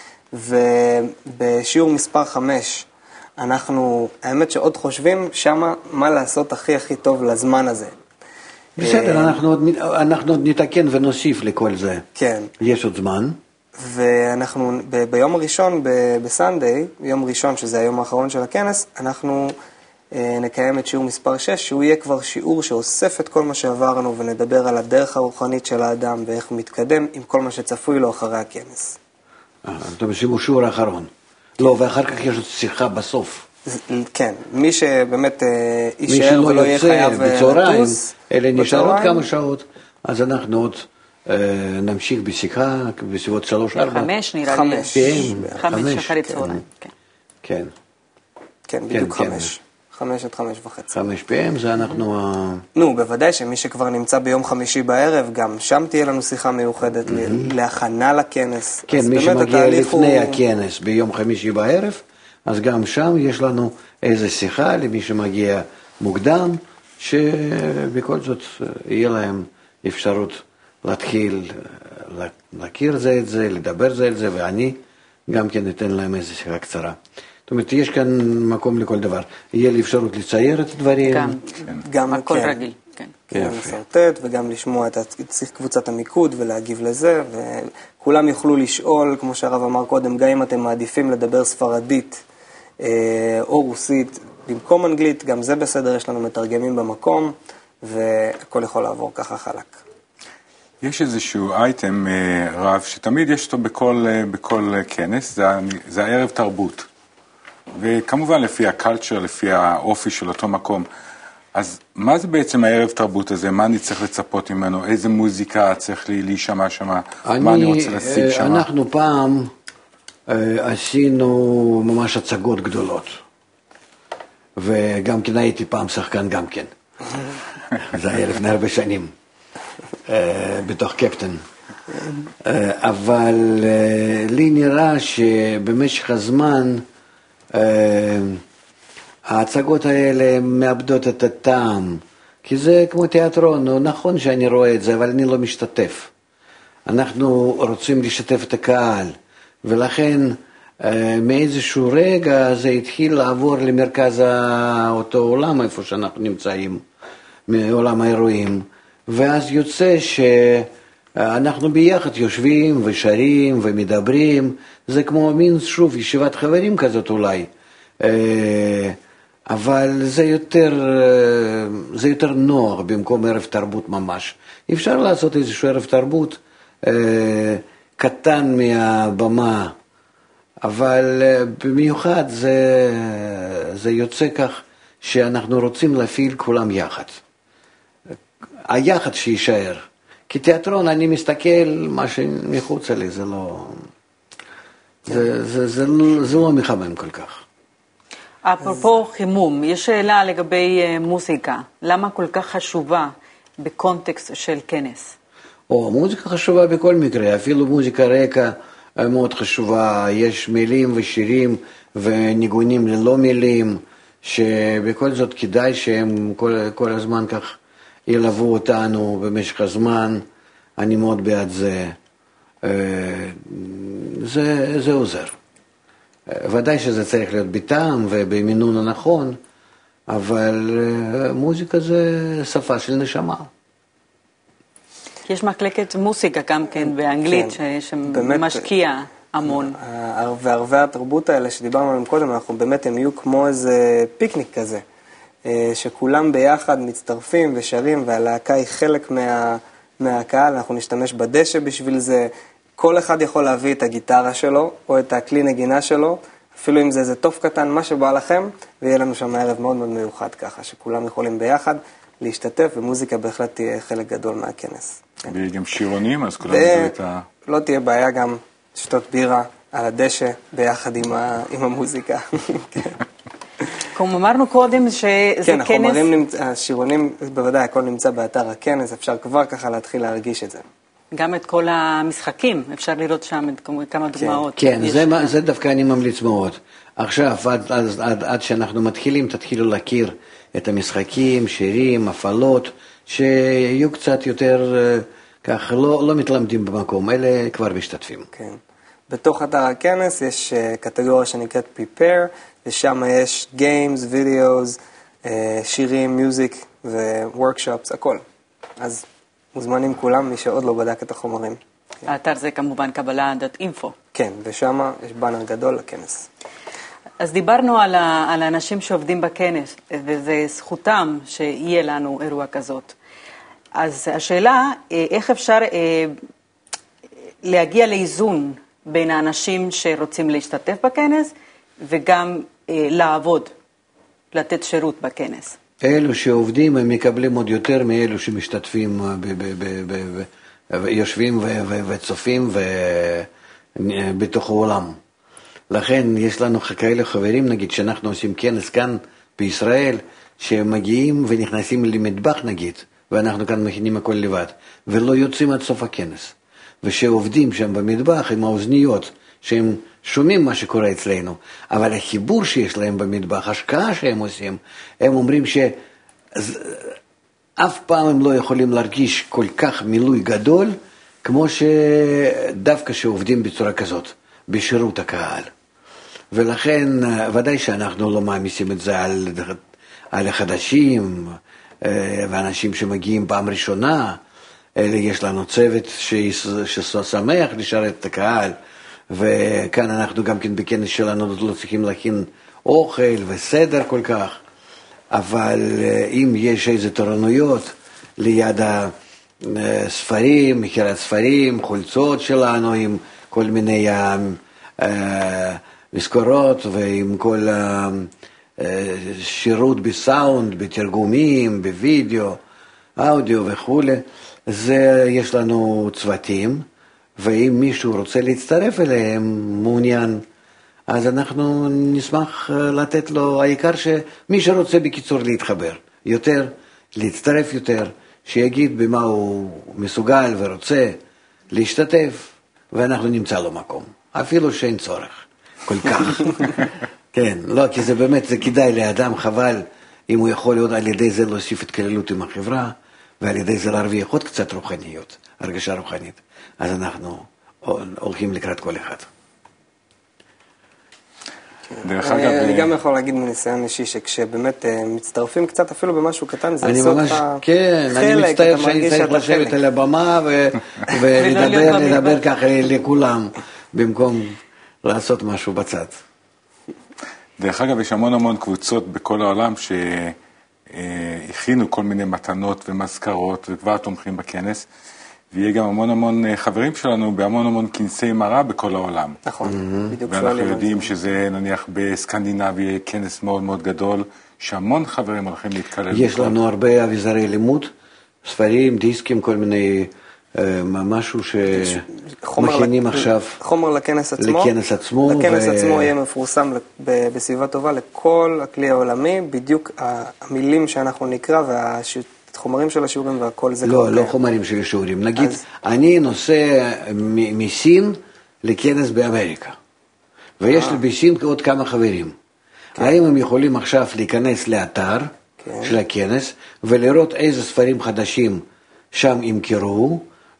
ובשיעור מספר חמש, אנחנו, האמת שעוד חושבים שמה מה לעשות הכי הכי טוב לזמן הזה. בסדר, אנחנו עוד, אנחנו עוד נתקן ונוסיף לכל זה. כן. יש עוד זמן. ואנחנו ב, ביום הראשון, ב, בסנדיי, יום ראשון שזה היום האחרון של הכנס, אנחנו אה, נקיים את שיעור מספר שש, שהוא יהיה כבר שיעור שאוסף את כל מה שעברנו, ונדבר על הדרך הרוחנית של האדם, ואיך הוא מתקדם עם כל מה שצפוי לו אחרי הכנס. אה, אתה משימו שיעור האחרון. לא, ואחר כך יש עוד שיחה בסוף. כן, מי שבאמת יישאר ולא יהיה חייב לטוס, אלה נשארות כמה שעות, אז אנחנו עוד נמשיך בשיחה בסביבות שלוש ארבע. חמש נראה לי. חמש. חמש אחרי צהריים. כן. כן, בדיוק חמש. חמש עד חמש וחצי. חמש פי אם זה אנחנו... נו, בוודאי שמי שכבר נמצא ביום חמישי בערב, גם שם תהיה לנו שיחה מיוחדת להכנה לכנס. כן, מי שמגיע לפני הכנס ביום חמישי בערב, אז גם שם יש לנו איזו שיחה למי שמגיע מוקדם, שבכל זאת יהיה להם אפשרות להתחיל להכיר זה את זה, לדבר זה את זה, ואני גם כן אתן להם איזו שיחה קצרה. זאת אומרת, יש כאן מקום לכל דבר. יהיה לי אפשרות לצייר את הדברים. גם, גם הכל כן. רגיל, כן. כן, לסרטט וגם לשמוע את קבוצת המיקוד ולהגיב לזה, וכולם יוכלו לשאול, כמו שהרב אמר קודם, גם אם אתם מעדיפים לדבר ספרדית או רוסית במקום אנגלית, גם זה בסדר, יש לנו מתרגמים במקום, והכל יכול לעבור ככה חלק. יש איזשהו אייטם רב שתמיד יש אותו בכל, בכל כנס, זה, זה הערב תרבות. וכמובן לפי הקלצ'ר, לפי האופי של אותו מקום. אז מה זה בעצם הערב תרבות הזה? מה אני צריך לצפות ממנו? איזה מוזיקה צריך לי להישמע שמה? אני, מה אני רוצה להשיג שמה? אנחנו פעם עשינו ממש הצגות גדולות. וגם כן הייתי פעם שחקן גם כן. זה היה לפני הרבה שנים. בתוך קפטן. אבל לי נראה שבמשך הזמן ההצגות האלה מאבדות את הטעם, כי זה כמו תיאטרון, נכון שאני רואה את זה, אבל אני לא משתתף. אנחנו רוצים לשתף את הקהל, ולכן מאיזשהו רגע זה התחיל לעבור למרכז אותו עולם, איפה שאנחנו נמצאים, מעולם האירועים, ואז יוצא שאנחנו ביחד יושבים ושרים ומדברים, זה כמו מין שוב ישיבת חברים כזאת אולי, אבל זה יותר, זה יותר נוח במקום ערב תרבות ממש. אפשר לעשות איזשהו ערב תרבות קטן מהבמה, אבל במיוחד זה, זה יוצא כך שאנחנו רוצים להפעיל כולם יחד. היחד שישאר. כי תיאטרון, אני מסתכל, מה שמחוץ לי, זה לא, זה, זה, זה, זה לא מחמם כל כך. אפרופו חימום, יש שאלה לגבי מוזיקה. למה כל כך חשובה בקונטקסט של כנס? או, מוזיקה חשובה בכל מקרה, אפילו מוזיקה רקע מאוד חשובה. יש מילים ושירים וניגונים ללא מילים, שבכל זאת כדאי שהם כל, כל הזמן כך ילוו אותנו במשך הזמן. אני מאוד בעד זה. זה, זה עוזר. ודאי שזה צריך להיות בטעם ובמינון הנכון, אבל מוזיקה זה שפה של נשמה. יש מחלקת מוזיקה גם כן באנגלית, כן. שמשקיע המון. וערבי התרבות האלה שדיברנו עליהם קודם, אנחנו באמת הם יהיו כמו איזה פיקניק כזה, שכולם ביחד מצטרפים ושרים, והלהקה היא חלק מה, מהקהל, אנחנו נשתמש בדשא בשביל זה, כל אחד יכול להביא את הגיטרה שלו, או את הכלי נגינה שלו, אפילו אם זה איזה טוף קטן, מה שבא לכם, ויהיה לנו שם ערב מאוד מאוד מיוחד ככה, שכולם יכולים ביחד להשתתף, ומוזיקה בהחלט תהיה חלק גדול מהכנס. ויש גם שירונים, אז כולם ידעו את ה... לא תהיה בעיה גם שתות בירה על הדשא, ביחד עם, ה... עם המוזיקה. כמו אמרנו קודם שזה כן, כנס... כן, החומרים, נמצ... השירונים, בוודאי, הכל נמצא באתר הכנס, אפשר כבר ככה להתחיל להרגיש את זה. גם את כל המשחקים, אפשר לראות שם כמה דוגמאות. כן, זה, זה דווקא אני ממליץ מאוד. עכשיו, עד, עד, עד, עד שאנחנו מתחילים, תתחילו להכיר את המשחקים, שירים, הפעלות, שיהיו קצת יותר, כך, לא, לא מתלמדים במקום, אלה כבר משתתפים. כן. בתוך אתר הכנס יש קטגוריה שנקראת Prepare, ושם יש Games, Videos, שירים, מיוזיק ו-Workshops, הכל. אז מוזמנים כולם, מי שעוד לא בדק את החומרים. האתר זה כמובן קבלה דוט אינפו. כן, ושם יש בנר גדול לכנס. אז דיברנו על, ה, על האנשים שעובדים בכנס, וזה זכותם שיהיה לנו אירוע כזאת. אז השאלה, איך אפשר להגיע לאיזון בין האנשים שרוצים להשתתף בכנס, וגם לעבוד, לתת שירות בכנס. אלו שעובדים הם מקבלים עוד יותר מאלו שמשתתפים, יושבים וצופים בתוך העולם. לכן יש לנו כאלה חברים, נגיד, שאנחנו עושים כנס כאן בישראל, שמגיעים ונכנסים למטבח, נגיד, ואנחנו כאן מכינים הכל לבד, ולא יוצאים עד סוף הכנס. ושעובדים שם במטבח עם האוזניות, שהם שומעים מה שקורה אצלנו, אבל החיבור שיש להם במטבח, השקעה שהם עושים, הם אומרים אז אף פעם הם לא יכולים להרגיש כל כך מילוי גדול, כמו שדווקא שעובדים בצורה כזאת, בשירות הקהל. ולכן, ודאי שאנחנו לא מעמיסים את זה על, על החדשים, ואנשים שמגיעים פעם ראשונה, אלא יש לנו צוות ששמח לשרת את הקהל, וכאן אנחנו גם כן בכנס שלנו לא צריכים להכין אוכל וסדר כל כך, אבל אם יש איזה תורנויות ליד הספרים, מכירת ספרים, חולצות שלנו עם כל מיני מזכורות ועם כל שירות בסאונד, בתרגומים, בווידאו, אודיו וכו', זה יש לנו צוותים, ואם מישהו רוצה להצטרף אליהם, מעוניין, אז אנחנו נשמח לתת לו, העיקר שמי שרוצה בקיצור להתחבר יותר, להצטרף יותר, שיגיד במה הוא מסוגל ורוצה להשתתף, ואנחנו נמצא לו מקום, אפילו שאין צורך, כל כך. כן, לא, כי זה באמת, זה כדאי לאדם, חבל, אם הוא יכול עוד על ידי זה להוסיף התקללות עם החברה, ועל ידי זה להרוויח עוד קצת רוחניות, הרגשה רוחנית. אז אנחנו הולכים לקראת כל אחד. דרך אגב, אני גם יכול להגיד מניסיון אישי, שכשבאמת מצטרפים קצת אפילו במשהו קטן, זה עושה אותך חלק. כן, אני מצטער שאני צריך לשבת על הבמה ולדבר ככה לכולם, במקום לעשות משהו בצד. דרך אגב, יש המון המון קבוצות בכל העולם שהכינו כל מיני מתנות ומזכרות וכבר תומכים בכנס, ויהיה גם המון המון חברים שלנו בהמון המון כנסי מראה בכל העולם. נכון, בדיוק. ואנחנו יודעים שזה נניח בסקנדינביה כנס מאוד מאוד גדול, שהמון חברים הולכים להתקלל. יש לנו הרבה אביזרי לימוד, ספרים, דיסקים, כל מיני, משהו שמכינים עכשיו. חומר לכנס עצמו. לכנס עצמו. לכנס עצמו יהיה מפורסם בסביבה טובה לכל הכלי העולמי, בדיוק המילים שאנחנו נקרא והשיטות. חומרים של השיעורים והכל זה לא, לא חומרים של השיעורים. נגיד, אני נוסע מסין לכנס באמריקה, ויש לי בסין עוד כמה חברים. האם הם יכולים עכשיו להיכנס לאתר של הכנס, ולראות איזה ספרים חדשים שם ימכרו,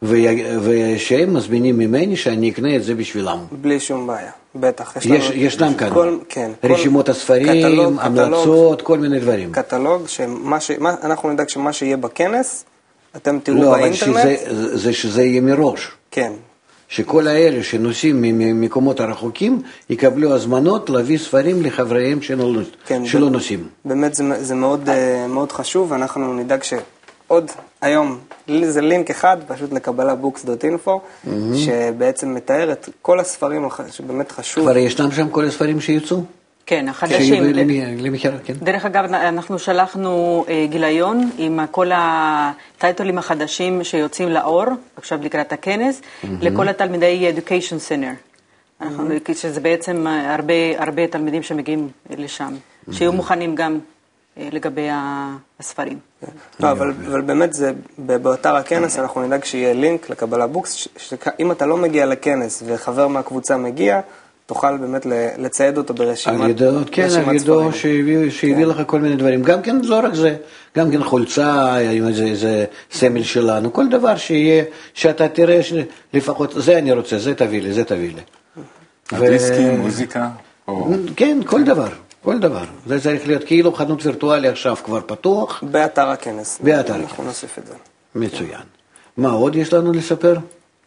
ושהם מזמינים ממני שאני אקנה את זה בשבילם? בלי שום בעיה, בטח. ישנם כאן רשימות הספרים, המלצות, כל מיני דברים. קטלוג, אנחנו נדאג שמה שיהיה בכנס, אתם תראו באינטרנט. לא, אבל זה שזה יהיה מראש. כן. שכל האלה שנוסעים ממקומות הרחוקים יקבלו הזמנות להביא ספרים לחבריהם שלא נוסעים. באמת זה מאוד חשוב, אנחנו נדאג שעוד היום, זה לינק אחד, פשוט לקבלה בוקס דוט אינפו, שבעצם מתאר את כל הספרים שבאמת חשוב. כבר ישנם שם כל הספרים שיוצאו? כן, החדשים. למכירה, כן. דרך אגב, אנחנו שלחנו גיליון עם כל הטייטלים החדשים שיוצאים לאור, עכשיו לקראת הכנס, לכל התלמידי Education Center. שזה בעצם הרבה תלמידים שמגיעים לשם, שיהיו מוכנים גם לגבי הספרים. אבל באמת זה, באתר הכנס אנחנו נדאג שיהיה לינק לקבלה בוקס, שאם אתה לא מגיע לכנס וחבר מהקבוצה מגיע, תוכל באמת לצייד אותו ברשימת ספרים. כן, על ידו שהביא לך כל מיני דברים. גם כן, לא רק זה, גם כן חולצה, איזה סמל שלנו, כל דבר שיהיה, שאתה תראה לפחות, זה אני רוצה, זה תביא לי, זה תביא לי. הדיסקים, מוזיקה? כן, כל דבר. כל דבר. זה צריך להיות כאילו חנות וירטואלי עכשיו כבר פתוח. באתר הכנס. באתר הכנס. אנחנו נוסיף את זה. מצוין. מה עוד יש לנו לספר?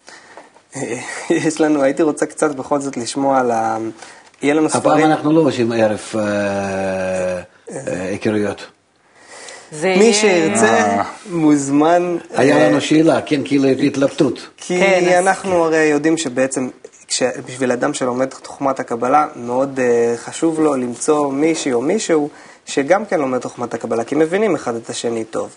יש לנו, הייתי רוצה קצת בכל זאת לשמוע על ה... יהיה לנו ספרים... הפעם אנחנו לא עושים ערב היכרויות. מי שירצה מוזמן... היה לנו שאלה, כן, כאילו התלבטות. כי אנחנו הרי יודעים שבעצם... בשביל אדם שלומד תחומת הקבלה, מאוד uh, חשוב לו למצוא מישהי או מישהו שגם כן לומד תחומת הקבלה, כי מבינים אחד את השני טוב.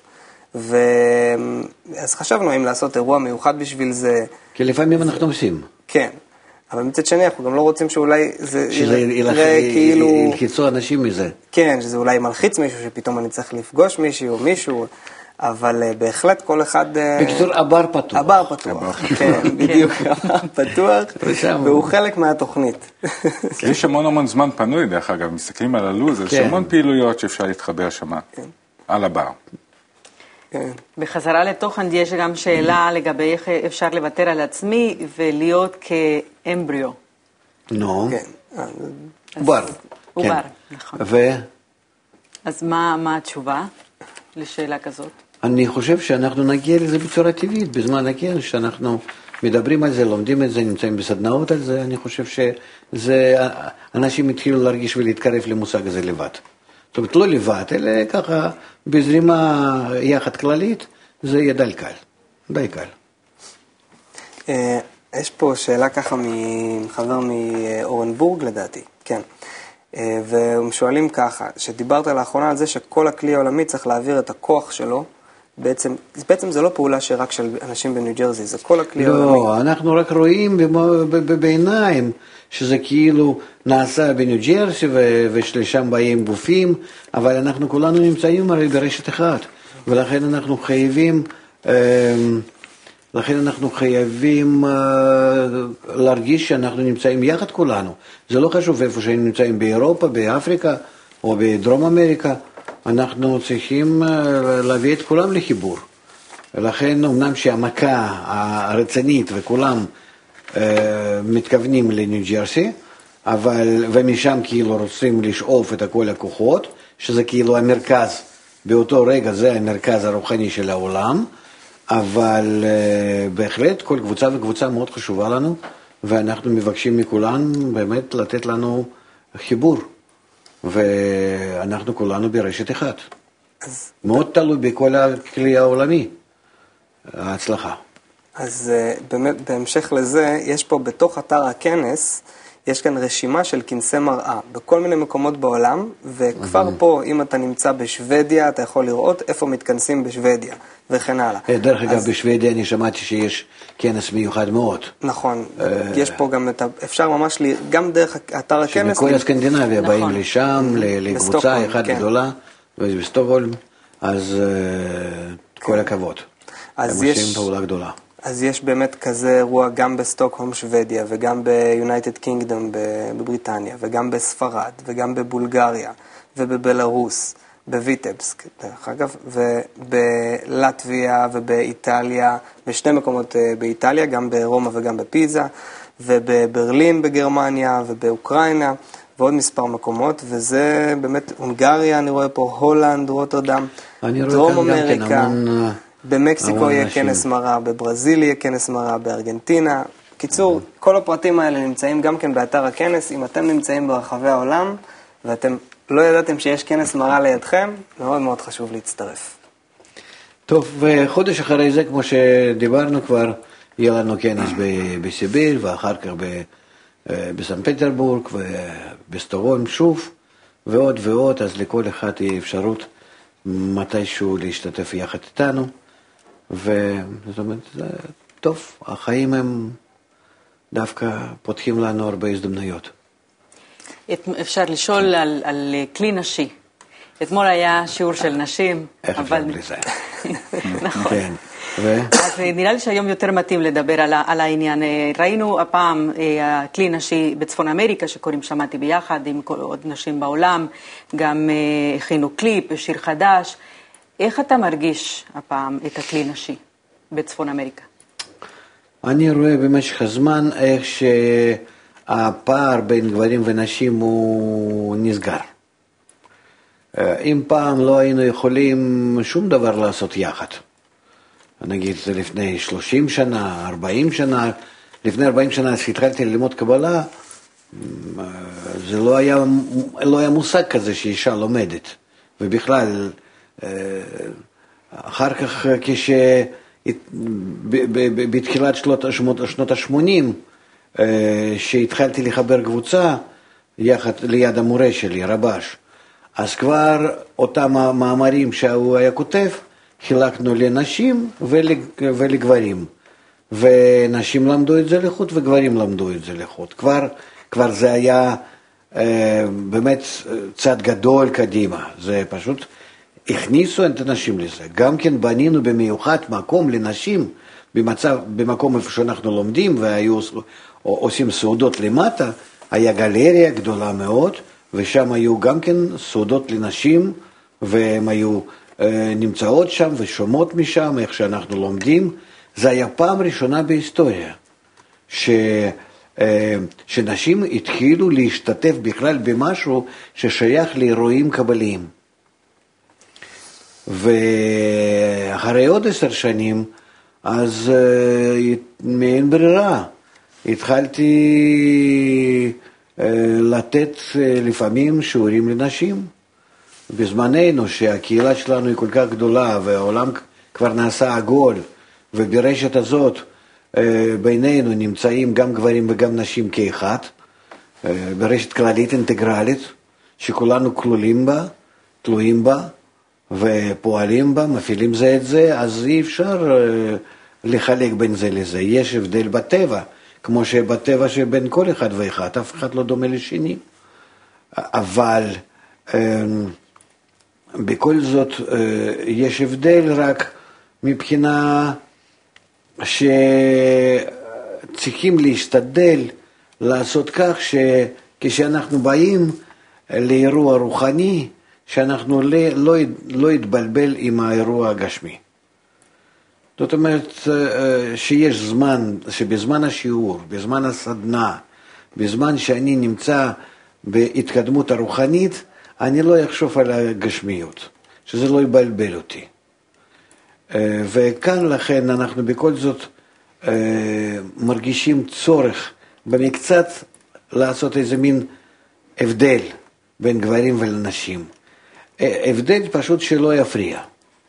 ואז חשבנו אם לעשות אירוע מיוחד בשביל זה. כי לפעמים אנחנו עושים. כן, אבל מצד שני אנחנו גם לא רוצים שאולי זה ילחץ, כאילו... ילחצו אנשים מזה. כן, שזה אולי מלחיץ מישהו שפתאום אני צריך לפגוש מישהו או מישהו. אבל בהחלט כל אחד... בקיצור, הבר פתוח. הבר פתוח, כן, בדיוק, הבר פתוח, והוא חלק מהתוכנית. יש המון המון זמן פנוי, דרך אגב, מסתכלים על הלוז, יש המון פעילויות שאפשר להתחבר שם. על הבר. בחזרה לתוכן יש גם שאלה לגבי איך אפשר לוותר על עצמי ולהיות כאמבריו. נו, כן. עובר. עובר, נכון. ו... אז מה, מה התשובה לשאלה כזאת? אני חושב שאנחנו נגיע לזה בצורה טבעית, בזמן הכן, שאנחנו מדברים על זה, לומדים את זה, נמצאים בסדנאות על זה, אני חושב שזה, אנשים התחילו להרגיש ולהתקרב למושג הזה לבד. זאת אומרת, לא לבד, אלא ככה, בזרימה יחד כללית, זה יהיה די קל, די קל. יש פה שאלה ככה מחבר מאורנבורג לדעתי, כן. והם שואלים ככה, שדיברת לאחרונה על זה שכל הכלי העולמי צריך להעביר את הכוח שלו, בעצם, בעצם זה לא פעולה שרק של אנשים בניו ג'רזי, זה כל הכלי העולמי. לא, אנחנו רק רואים בעיניים שזה כאילו נעשה בניו ג'רזי ושלשם באים גופים, אבל אנחנו כולנו נמצאים הרי ברשת אחת, ולכן אנחנו חייבים, לכן אנחנו חייבים להרגיש שאנחנו נמצאים יחד כולנו. זה לא חשוב איפה שהיינו נמצאים, באירופה, באפריקה או בדרום אמריקה, אנחנו צריכים להביא את כולם לחיבור. ולכן אמנם שהמכה הרצינית וכולם מתכוונים לניו ג'רסי, אבל, ומשם כאילו רוצים לשאוף את כל הכוחות, שזה כאילו המרכז, באותו רגע זה המרכז הרוחני של העולם, אבל uh, בהחלט כל קבוצה וקבוצה מאוד חשובה לנו, ואנחנו מבקשים מכולן באמת לתת לנו חיבור, ואנחנו כולנו ברשת אחת. אז מאוד תלוי בכל הכלי העולמי, ההצלחה. אז uh, באמת בהמשך לזה, יש פה בתוך אתר הכנס, יש כאן רשימה של כנסי מראה בכל מיני מקומות בעולם, וכבר mm-hmm. פה, אם אתה נמצא בשוודיה, אתה יכול לראות איפה מתכנסים בשוודיה, וכן הלאה. דרך אגב, אז... בשוודיה אני שמעתי שיש כנס מיוחד מאוד. נכון, uh... יש פה גם את ה... אפשר ממש, לי... גם דרך אתר הכנס... שמכל הסקנדינביה נכון. באים לשם, לקבוצה אחת כן. גדולה, ובסטוקהולם, אז uh, כל הכבוד. אז הם יש... עושים פעולה גדולה. אז יש באמת כזה אירוע גם בסטוקהולם שוודיה, וגם ביונייטד קינגדום בבריטניה, וגם בספרד, וגם בבולגריה, ובבלרוס, בויטבסק, דרך אגב, ובלטביה ובאיטליה, בשני מקומות באיטליה, גם ברומא וגם בפיזה, ובברלין בגרמניה, ובאוקראינה, ועוד מספר מקומות, וזה באמת הונגריה, אני רואה פה הולנד, רוטרדם, דרום אמריקה, במקסיקו יהיה כנס מראה, בברזיל יהיה כנס מראה, בארגנטינה. קיצור, כל הפרטים האלה נמצאים גם כן באתר הכנס. אם אתם נמצאים ברחבי העולם ואתם לא ידעתם שיש כנס מראה לידכם, מאוד מאוד חשוב להצטרף. טוב, וחודש אחרי זה, כמו שדיברנו כבר, יהיה לנו כנס בסיביר, ואחר כך בסן פטרבורג, ובסטוקהולם שוב, ועוד ועוד, אז לכל אחד תהיה אפשרות מתישהו להשתתף יחד איתנו. וזאת אומרת, זה טוב, החיים הם דווקא פותחים לנו הרבה הזדמנויות. אפשר לשאול על, על כלי נשי. אתמול היה שיעור של נשים. איך אבל... אפשר בלי זה? נכון. כן. ו... אז נראה לי שהיום יותר מתאים לדבר על, על העניין. ראינו הפעם הכלי נשי בצפון אמריקה, שקוראים שמעתי ביחד עם עוד נשים בעולם, גם הכינו קליפ, שיר חדש. איך אתה מרגיש הפעם את הכלי נשי בצפון אמריקה? אני רואה במשך הזמן איך שהפער בין גברים ונשים הוא נסגר. אם פעם לא היינו יכולים שום דבר לעשות יחד, נגיד לפני שלושים שנה, ארבעים שנה, לפני ארבעים שנה שהתחלתי ללמוד קבלה, זה לא היה, לא היה מושג כזה שאישה לומדת, ובכלל, אחר כך כש... בתחילת שנות ה-שמונים, שהתחלתי לחבר קבוצה יחד ליד המורה שלי, רבש, אז כבר אותם המאמרים שהוא היה כותב, חילקנו לנשים ולגברים, ונשים למדו את זה לחוד וגברים למדו את זה לחוד. כבר, כבר זה היה באמת צעד גדול קדימה, זה פשוט הכניסו את הנשים לזה. גם כן בנינו במיוחד מקום לנשים, במצב, במקום איפה שאנחנו לומדים, והיו עושים סעודות למטה, היה גלריה גדולה מאוד, ושם היו גם כן סעודות לנשים, והם היו נמצאות שם ושומעות משם איך שאנחנו לומדים. זה היה פעם ראשונה בהיסטוריה ש, שנשים התחילו להשתתף בכלל במשהו ששייך לאירועים קבליים. ואחרי עוד עשר שנים, אז מעין ברירה, התחלתי לתת לפעמים שיעורים לנשים. בזמננו שהקהילה שלנו היא כל כך גדולה והעולם כבר נעשה עגול, וברשת הזאת בינינו נמצאים גם גברים וגם נשים כאחד, ברשת כללית אינטגרלית שכולנו כלולים בה, תלויים בה ופועלים בה, מפעילים זה את זה, אז אי אפשר לחלק בין זה לזה. יש הבדל בטבע, כמו שבטבע שבין כל אחד ואחד, אף אחד לא דומה לשני. אבל בכל זאת יש הבדל רק מבחינה שצריכים להשתדל לעשות כך שכשאנחנו באים לאירוע רוחני, שאנחנו לא, לא, לא יתבלבל עם האירוע הגשמי. זאת אומרת שיש זמן, שבזמן השיעור, בזמן הסדנה, בזמן שאני נמצא בהתקדמות הרוחנית, אני לא אחשוב על הגשמיות, שזה לא יבלבל אותי. וכאן לכן אנחנו בכל זאת מרגישים צורך במקצת לעשות איזה מין הבדל בין גברים ולנשים. הבדל פשוט שלא יפריע.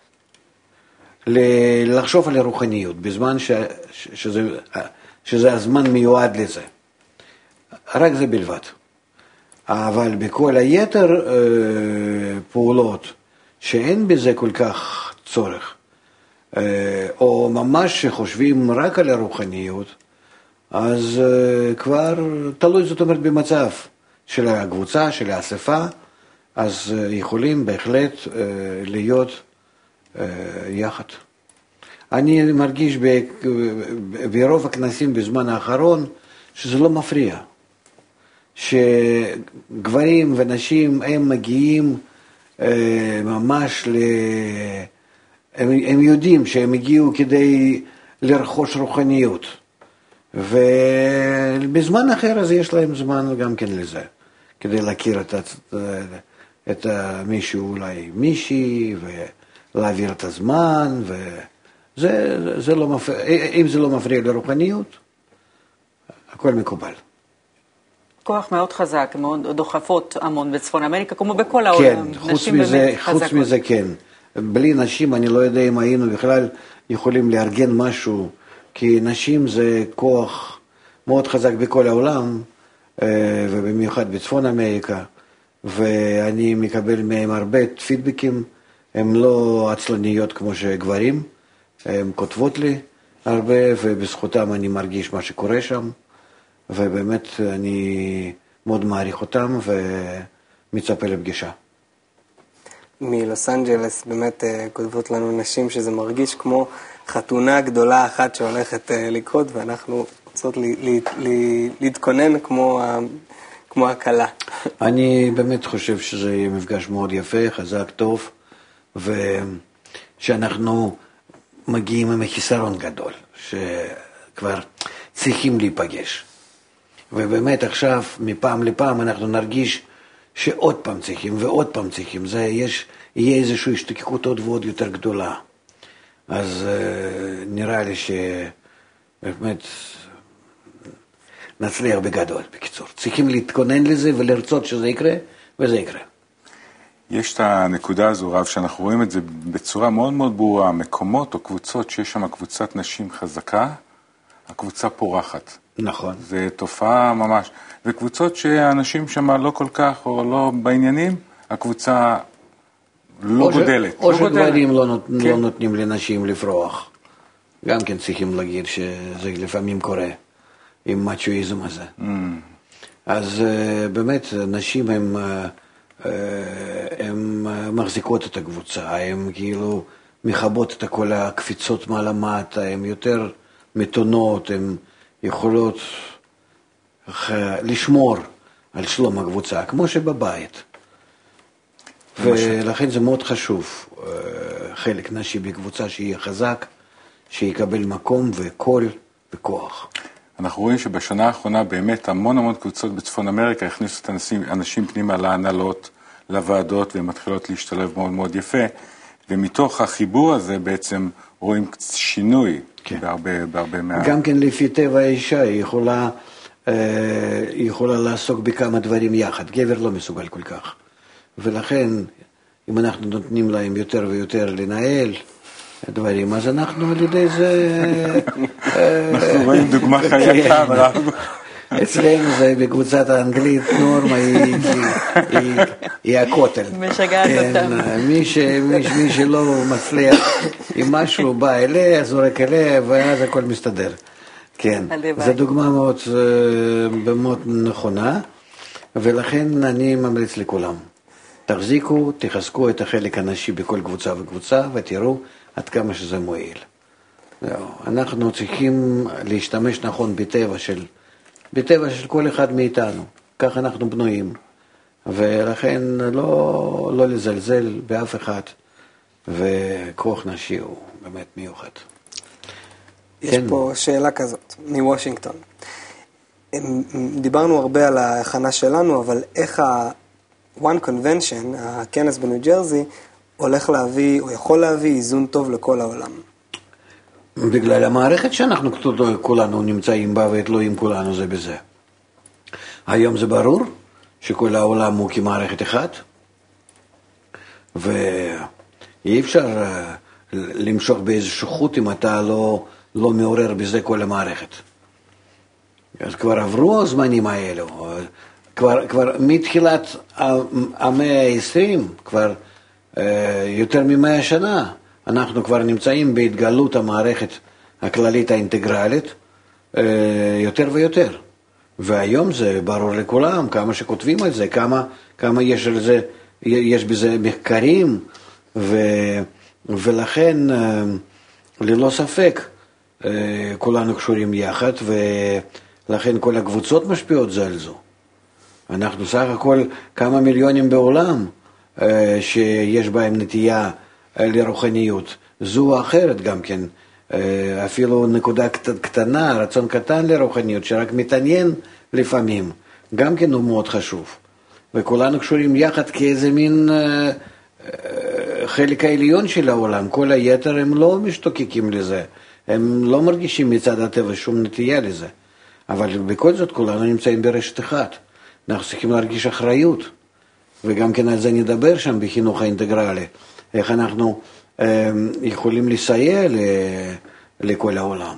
לחשוב על הרוחניות בזמן ש, שזה, שזה הזמן מיועד לזה. רק זה בלבד. אבל בכל היתר פעולות שאין בזה כל כך צורך, או ממש שחושבים רק על הרוחניות, אז כבר תלוי, זאת אומרת, במצב של הקבוצה, של האספה, אז יכולים בהחלט להיות יחד. אני מרגיש ברוב הכנסים בזמן האחרון שזה לא מפריע. שגברים ונשים הם מגיעים ממש ל... הם, הם יודעים שהם הגיעו כדי לרכוש רוחניות. ובזמן אחר אז יש להם זמן גם כן לזה. כדי להכיר את, את מישהו, אולי מישהי, ולהעביר את הזמן, וזה זה לא מפריע, אם זה לא מפריע לרוחניות, הכל מקובל. כוח מאוד חזק, מאוד דוחפות המון בצפון אמריקה, כמו בכל העולם. כן, חוץ מזה, חוץ מזה כן. בלי נשים אני לא יודע אם היינו בכלל יכולים לארגן משהו, כי נשים זה כוח מאוד חזק בכל העולם, ובמיוחד בצפון אמריקה, ואני מקבל מהם הרבה פידבקים, הם לא עצלניות כמו שגברים, הם כותבות לי הרבה, ובזכותם אני מרגיש מה שקורה שם, ובאמת אני מאוד מעריך אותם ומצפה לפגישה. מלוס אנג'לס באמת כותבות לנו נשים שזה מרגיש כמו חתונה גדולה אחת שהולכת לקרות, ואנחנו רוצות להתכונן כמו, כמו הקלה. אני באמת חושב שזה יהיה מפגש מאוד יפה, חזק, טוב, ושאנחנו מגיעים עם החיסרון גדול, שכבר צריכים להיפגש. ובאמת עכשיו, מפעם לפעם, אנחנו נרגיש שעוד פעם צריכים ועוד פעם צריכים. זה יש, יהיה איזושהי השתקקות עוד ועוד יותר גדולה. אז uh, נראה לי שבאמת נצליח בגדול, בקיצור. צריכים להתכונן לזה ולרצות שזה יקרה, וזה יקרה. יש את הנקודה הזו, רב, שאנחנו רואים את זה בצורה מאוד מאוד ברורה. מקומות או קבוצות שיש שם קבוצת נשים חזקה, הקבוצה פורחת. נכון. זה תופעה ממש. וקבוצות שאנשים שם לא כל כך או לא בעניינים, הקבוצה לא או גודלת. ש... או לא שגברים גודלת. לא, נות... כן. לא נותנים לנשים לפרוח. גם כן צריכים להגיד שזה לפעמים קורה עם מצ'ואיזם הזה. Mm. אז באמת נשים הם, הם מחזיקות את הקבוצה, הם כאילו מחבות את כל הקפיצות מעלה מטה, הם יותר מתונות, הם יכולות לשמור על שלום הקבוצה, כמו שבבית. ולכן זה מאוד חשוב, חלק נשי בקבוצה שיהיה חזק, שיקבל מקום וקול וכוח. אנחנו רואים שבשנה האחרונה באמת המון המון קבוצות בצפון אמריקה הכניסו את אנשים, אנשים פנימה להנהלות, לוועדות, והן מתחילות להשתלב מאוד מאוד יפה, ומתוך החיבור הזה בעצם רואים שינוי כן. בהרבה, בהרבה מה... גם כן לפי טבע האישה היא יכולה, היא יכולה לעסוק בכמה דברים יחד, גבר לא מסוגל כל כך. ולכן, אם אנחנו נותנים להם יותר ויותר לנהל דברים, אז אנחנו על ידי זה... אנחנו רואים דוגמה חיה כאן, רב. אצלנו זה בקבוצת האנגלית, נורמה היא הכותל. משגעת אותם. מי שלא מצליח עם משהו, בא אליה, זורק אליה, ואז הכל מסתדר. כן, זו דוגמה מאוד נכונה, ולכן אני ממליץ לכולם. תחזיקו, תחזקו את החלק הנשי בכל קבוצה וקבוצה, ותראו עד כמה שזה מועיל. אנחנו צריכים להשתמש נכון בטבע של, בטבע של כל אחד מאיתנו. כך אנחנו בנויים. ולכן לא, לא לזלזל באף אחד, וכוח נשי הוא באמת מיוחד. יש כן. פה שאלה כזאת, מוושינגטון. דיברנו הרבה על ההכנה שלנו, אבל איך ה-One Convention, הכנס בניו ג'רזי, הולך להביא, או יכול להביא, איזון טוב לכל העולם? בגלל המערכת שאנחנו כולנו נמצאים בה, ותלויים כולנו זה בזה. היום זה ברור שכל העולם הוא כמערכת אחת, ואי אפשר למשוך באיזשהו חוט אם אתה לא, לא מעורר בזה כל המערכת. אז כבר עברו הזמנים האלו, כבר, כבר מתחילת המאה העשרים, כבר יותר ממאה שנה, אנחנו כבר נמצאים בהתגלות המערכת הכללית האינטגרלית יותר ויותר. והיום זה ברור לכולם, כמה שכותבים על זה, כמה, כמה יש על זה, יש בזה מחקרים, ו, ולכן ללא ספק כולנו קשורים יחד, ולכן כל הקבוצות משפיעות זה על זו. אנחנו סך הכל כמה מיליונים בעולם שיש בהם נטייה לרוחניות, זו או אחרת גם כן, אפילו נקודה קטנה, רצון קטן לרוחניות, שרק מתעניין לפעמים, גם כן הוא מאוד חשוב. וכולנו קשורים יחד כאיזה מין חלק העליון של העולם, כל היתר הם לא משתוקקים לזה, הם לא מרגישים מצד הטבע שום נטייה לזה. אבל בכל זאת כולנו נמצאים ברשת אחת, אנחנו צריכים להרגיש אחריות, וגם כן על זה נדבר שם בחינוך האינטגרלי, איך אנחנו יכולים לסייע לכל העולם.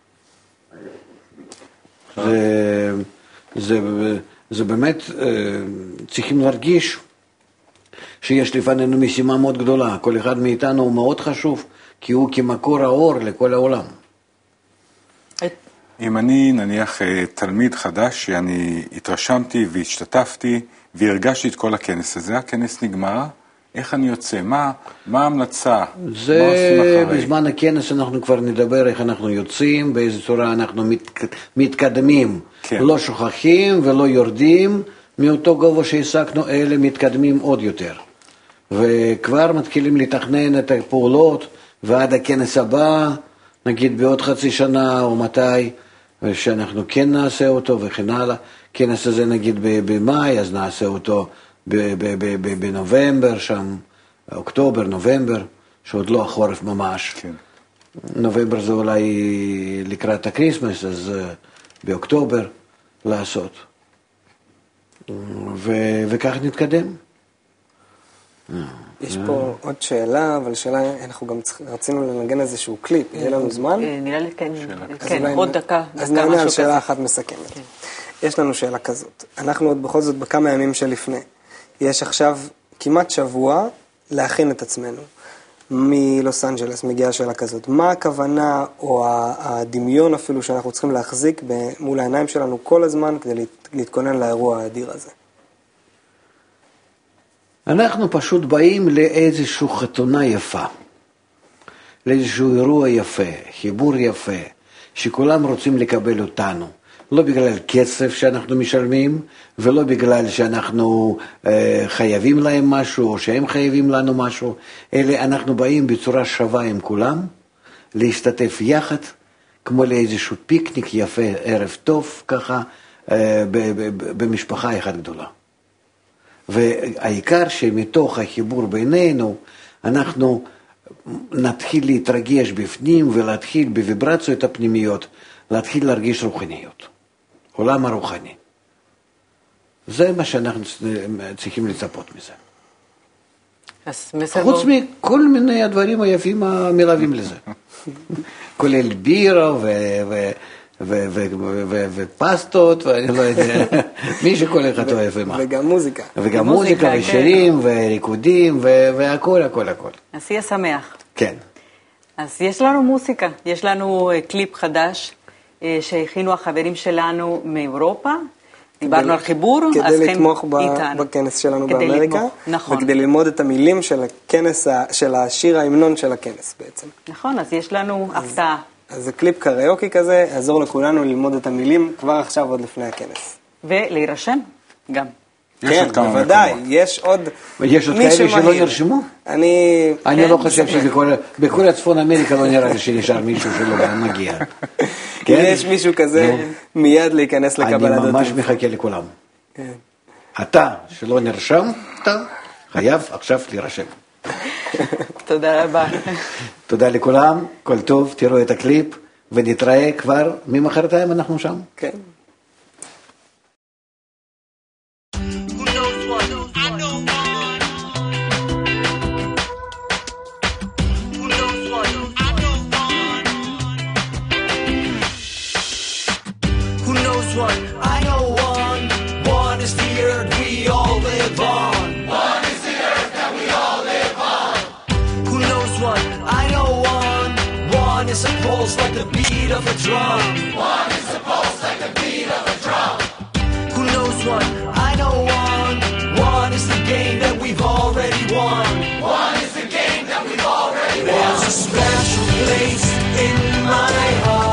זה, זה, זה באמת, צריכים להרגיש שיש לפנינו משימה מאוד גדולה. כל אחד מאיתנו הוא מאוד חשוב, כי הוא כמקור האור לכל העולם. אם אני נניח תלמיד חדש שאני התרשמתי והשתתפתי והרגשתי את כל הכנס הזה, הכנס נגמר, איך אני יוצא? מה, מה ההמלצה? זה בזמן הכנס אנחנו כבר נדבר איך אנחנו יוצאים, באיזו צורה אנחנו מת, מתקדמים. כן. לא שוכחים ולא יורדים מאותו גובה שהשגנו, אלה מתקדמים עוד יותר. וכבר מתחילים לתכנן את הפעולות, ועד הכנס הבא, נגיד בעוד חצי שנה או מתי, שאנחנו כן נעשה אותו וכן הלאה. כנס הזה נגיד במאי, אז נעשה אותו בנובמבר שם, אוקטובר, נובמבר, שעוד לא החורף ממש. כן. נובמבר זה אולי לקראת הקריסמס, אז באוקטובר לעשות. ו- וכך נתקדם. יש פה עוד שאלה, אבל שאלה, אנחנו גם רצינו לנגן איזשהו קליפ, יהיה לנו זמן? נראה לי כן, כן, עוד דקה. אז נענה על שאלה אחת מסכמת. יש לנו שאלה כזאת. אנחנו עוד בכל זאת בכמה ימים שלפני. יש עכשיו כמעט שבוע להכין את עצמנו. מלוס אנג'לס מגיעה שאלה כזאת. מה הכוונה או הדמיון אפילו שאנחנו צריכים להחזיק מול העיניים שלנו כל הזמן כדי להתכונן לאירוע האדיר הזה? אנחנו פשוט באים לאיזושהי חתונה יפה, לאיזשהו אירוע יפה, חיבור יפה, שכולם רוצים לקבל אותנו. לא בגלל כסף שאנחנו משלמים, ולא בגלל שאנחנו אה, חייבים להם משהו, או שהם חייבים לנו משהו, אלא אנחנו באים בצורה שווה עם כולם, להשתתף יחד, כמו לאיזשהו פיקניק יפה, ערב טוב, ככה, אה, במשפחה אחת גדולה. והעיקר שמתוך החיבור בינינו, אנחנו נתחיל להתרגש בפנים, ולהתחיל בוויברציות הפנימיות, להתחיל להרגיש רוחניות, עולם הרוחני. זה מה שאנחנו צריכים לצפות מזה. חוץ מכל מיני הדברים היפים המלווים לזה. כולל בירה ופסטות, ואני לא יודע, מי שכל אחד אוהב ומה. וגם מוזיקה. וגם מוזיקה ושירים וריקודים והכל, הכל, הכל. אז יהיה שמח. כן. אז יש לנו מוזיקה, יש לנו קליפ חדש שהכינו החברים שלנו מאירופה, דיברנו על חיבור, כדי לתמוך בכנס שלנו באמריקה, וכדי ללמוד את המילים של הכנס, של השיר ההמנון של הכנס בעצם. נכון, אז יש לנו הפתעה. אז זה קליפ קריוקי כזה, יעזור לכולנו ללמוד את המילים כבר עכשיו עוד לפני הכנס. ולהירשם גם. כן, בוודאי, יש עוד... יש עוד כאלה שלא נרשמו? אני... אני לא חושב שבכל הצפון אמריקה לא נראה לי שנשאר מישהו שלא מגיע. יש מישהו כזה מיד להיכנס לקבלת אני ממש מחכה לכולם. אתה שלא נרשם, אתה חייב עכשיו להירשם. תודה רבה. תודה לכולם, כל טוב, תראו את הקליפ, ונתראה כבר ממחרתיים אנחנו שם. כן. I know one, one is the earth we all live on. One is the earth that we all live on. Who knows what? I know one, one is a pulse like the beat of a drum. One is a pulse like the beat of a drum. Who knows what? I know one, one is the game that we've already won. One is the game that we've already won. There's a special place in my heart.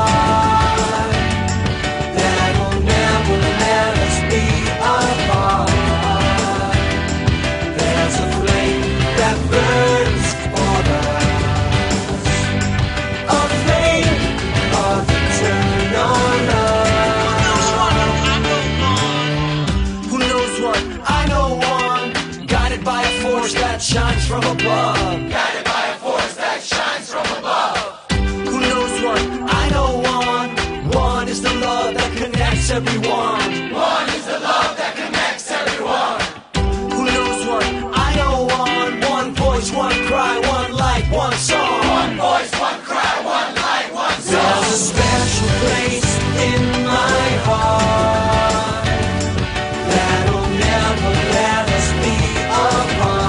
That shines from above. Guided by a force that shines from above. Who knows what? I know one. One is the love that connects everyone. One is the love that connects everyone. Who knows what? I know one. One voice, one cry, one light, one song. One voice, one cry, one light, one song. There's a special place in my heart that'll never let us be apart.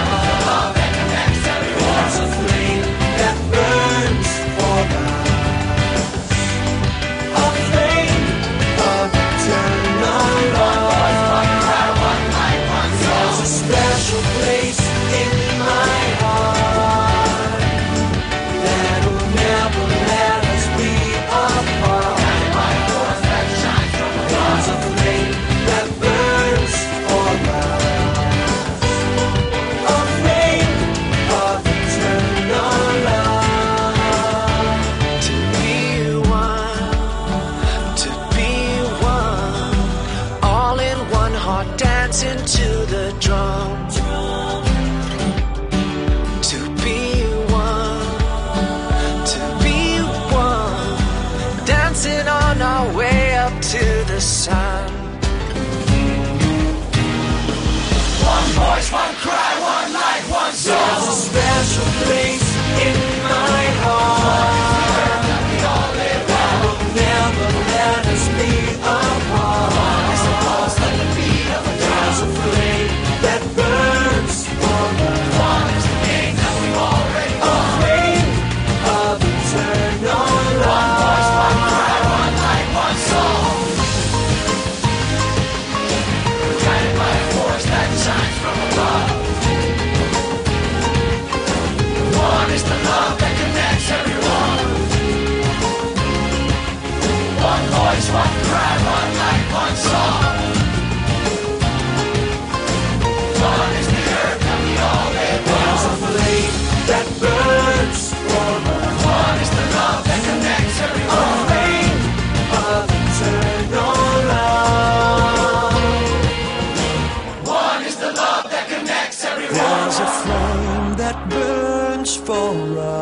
One cry, one light, one song. There's a special place in my heart that we all live on. Will never let us be apart. One is the pulse like the beat of a drum. There's a flame that burns for us. One is the game that we already won. A flame of eternal love. One voice, one cry, one light, one song. Guided by a force that shines from above. that burns for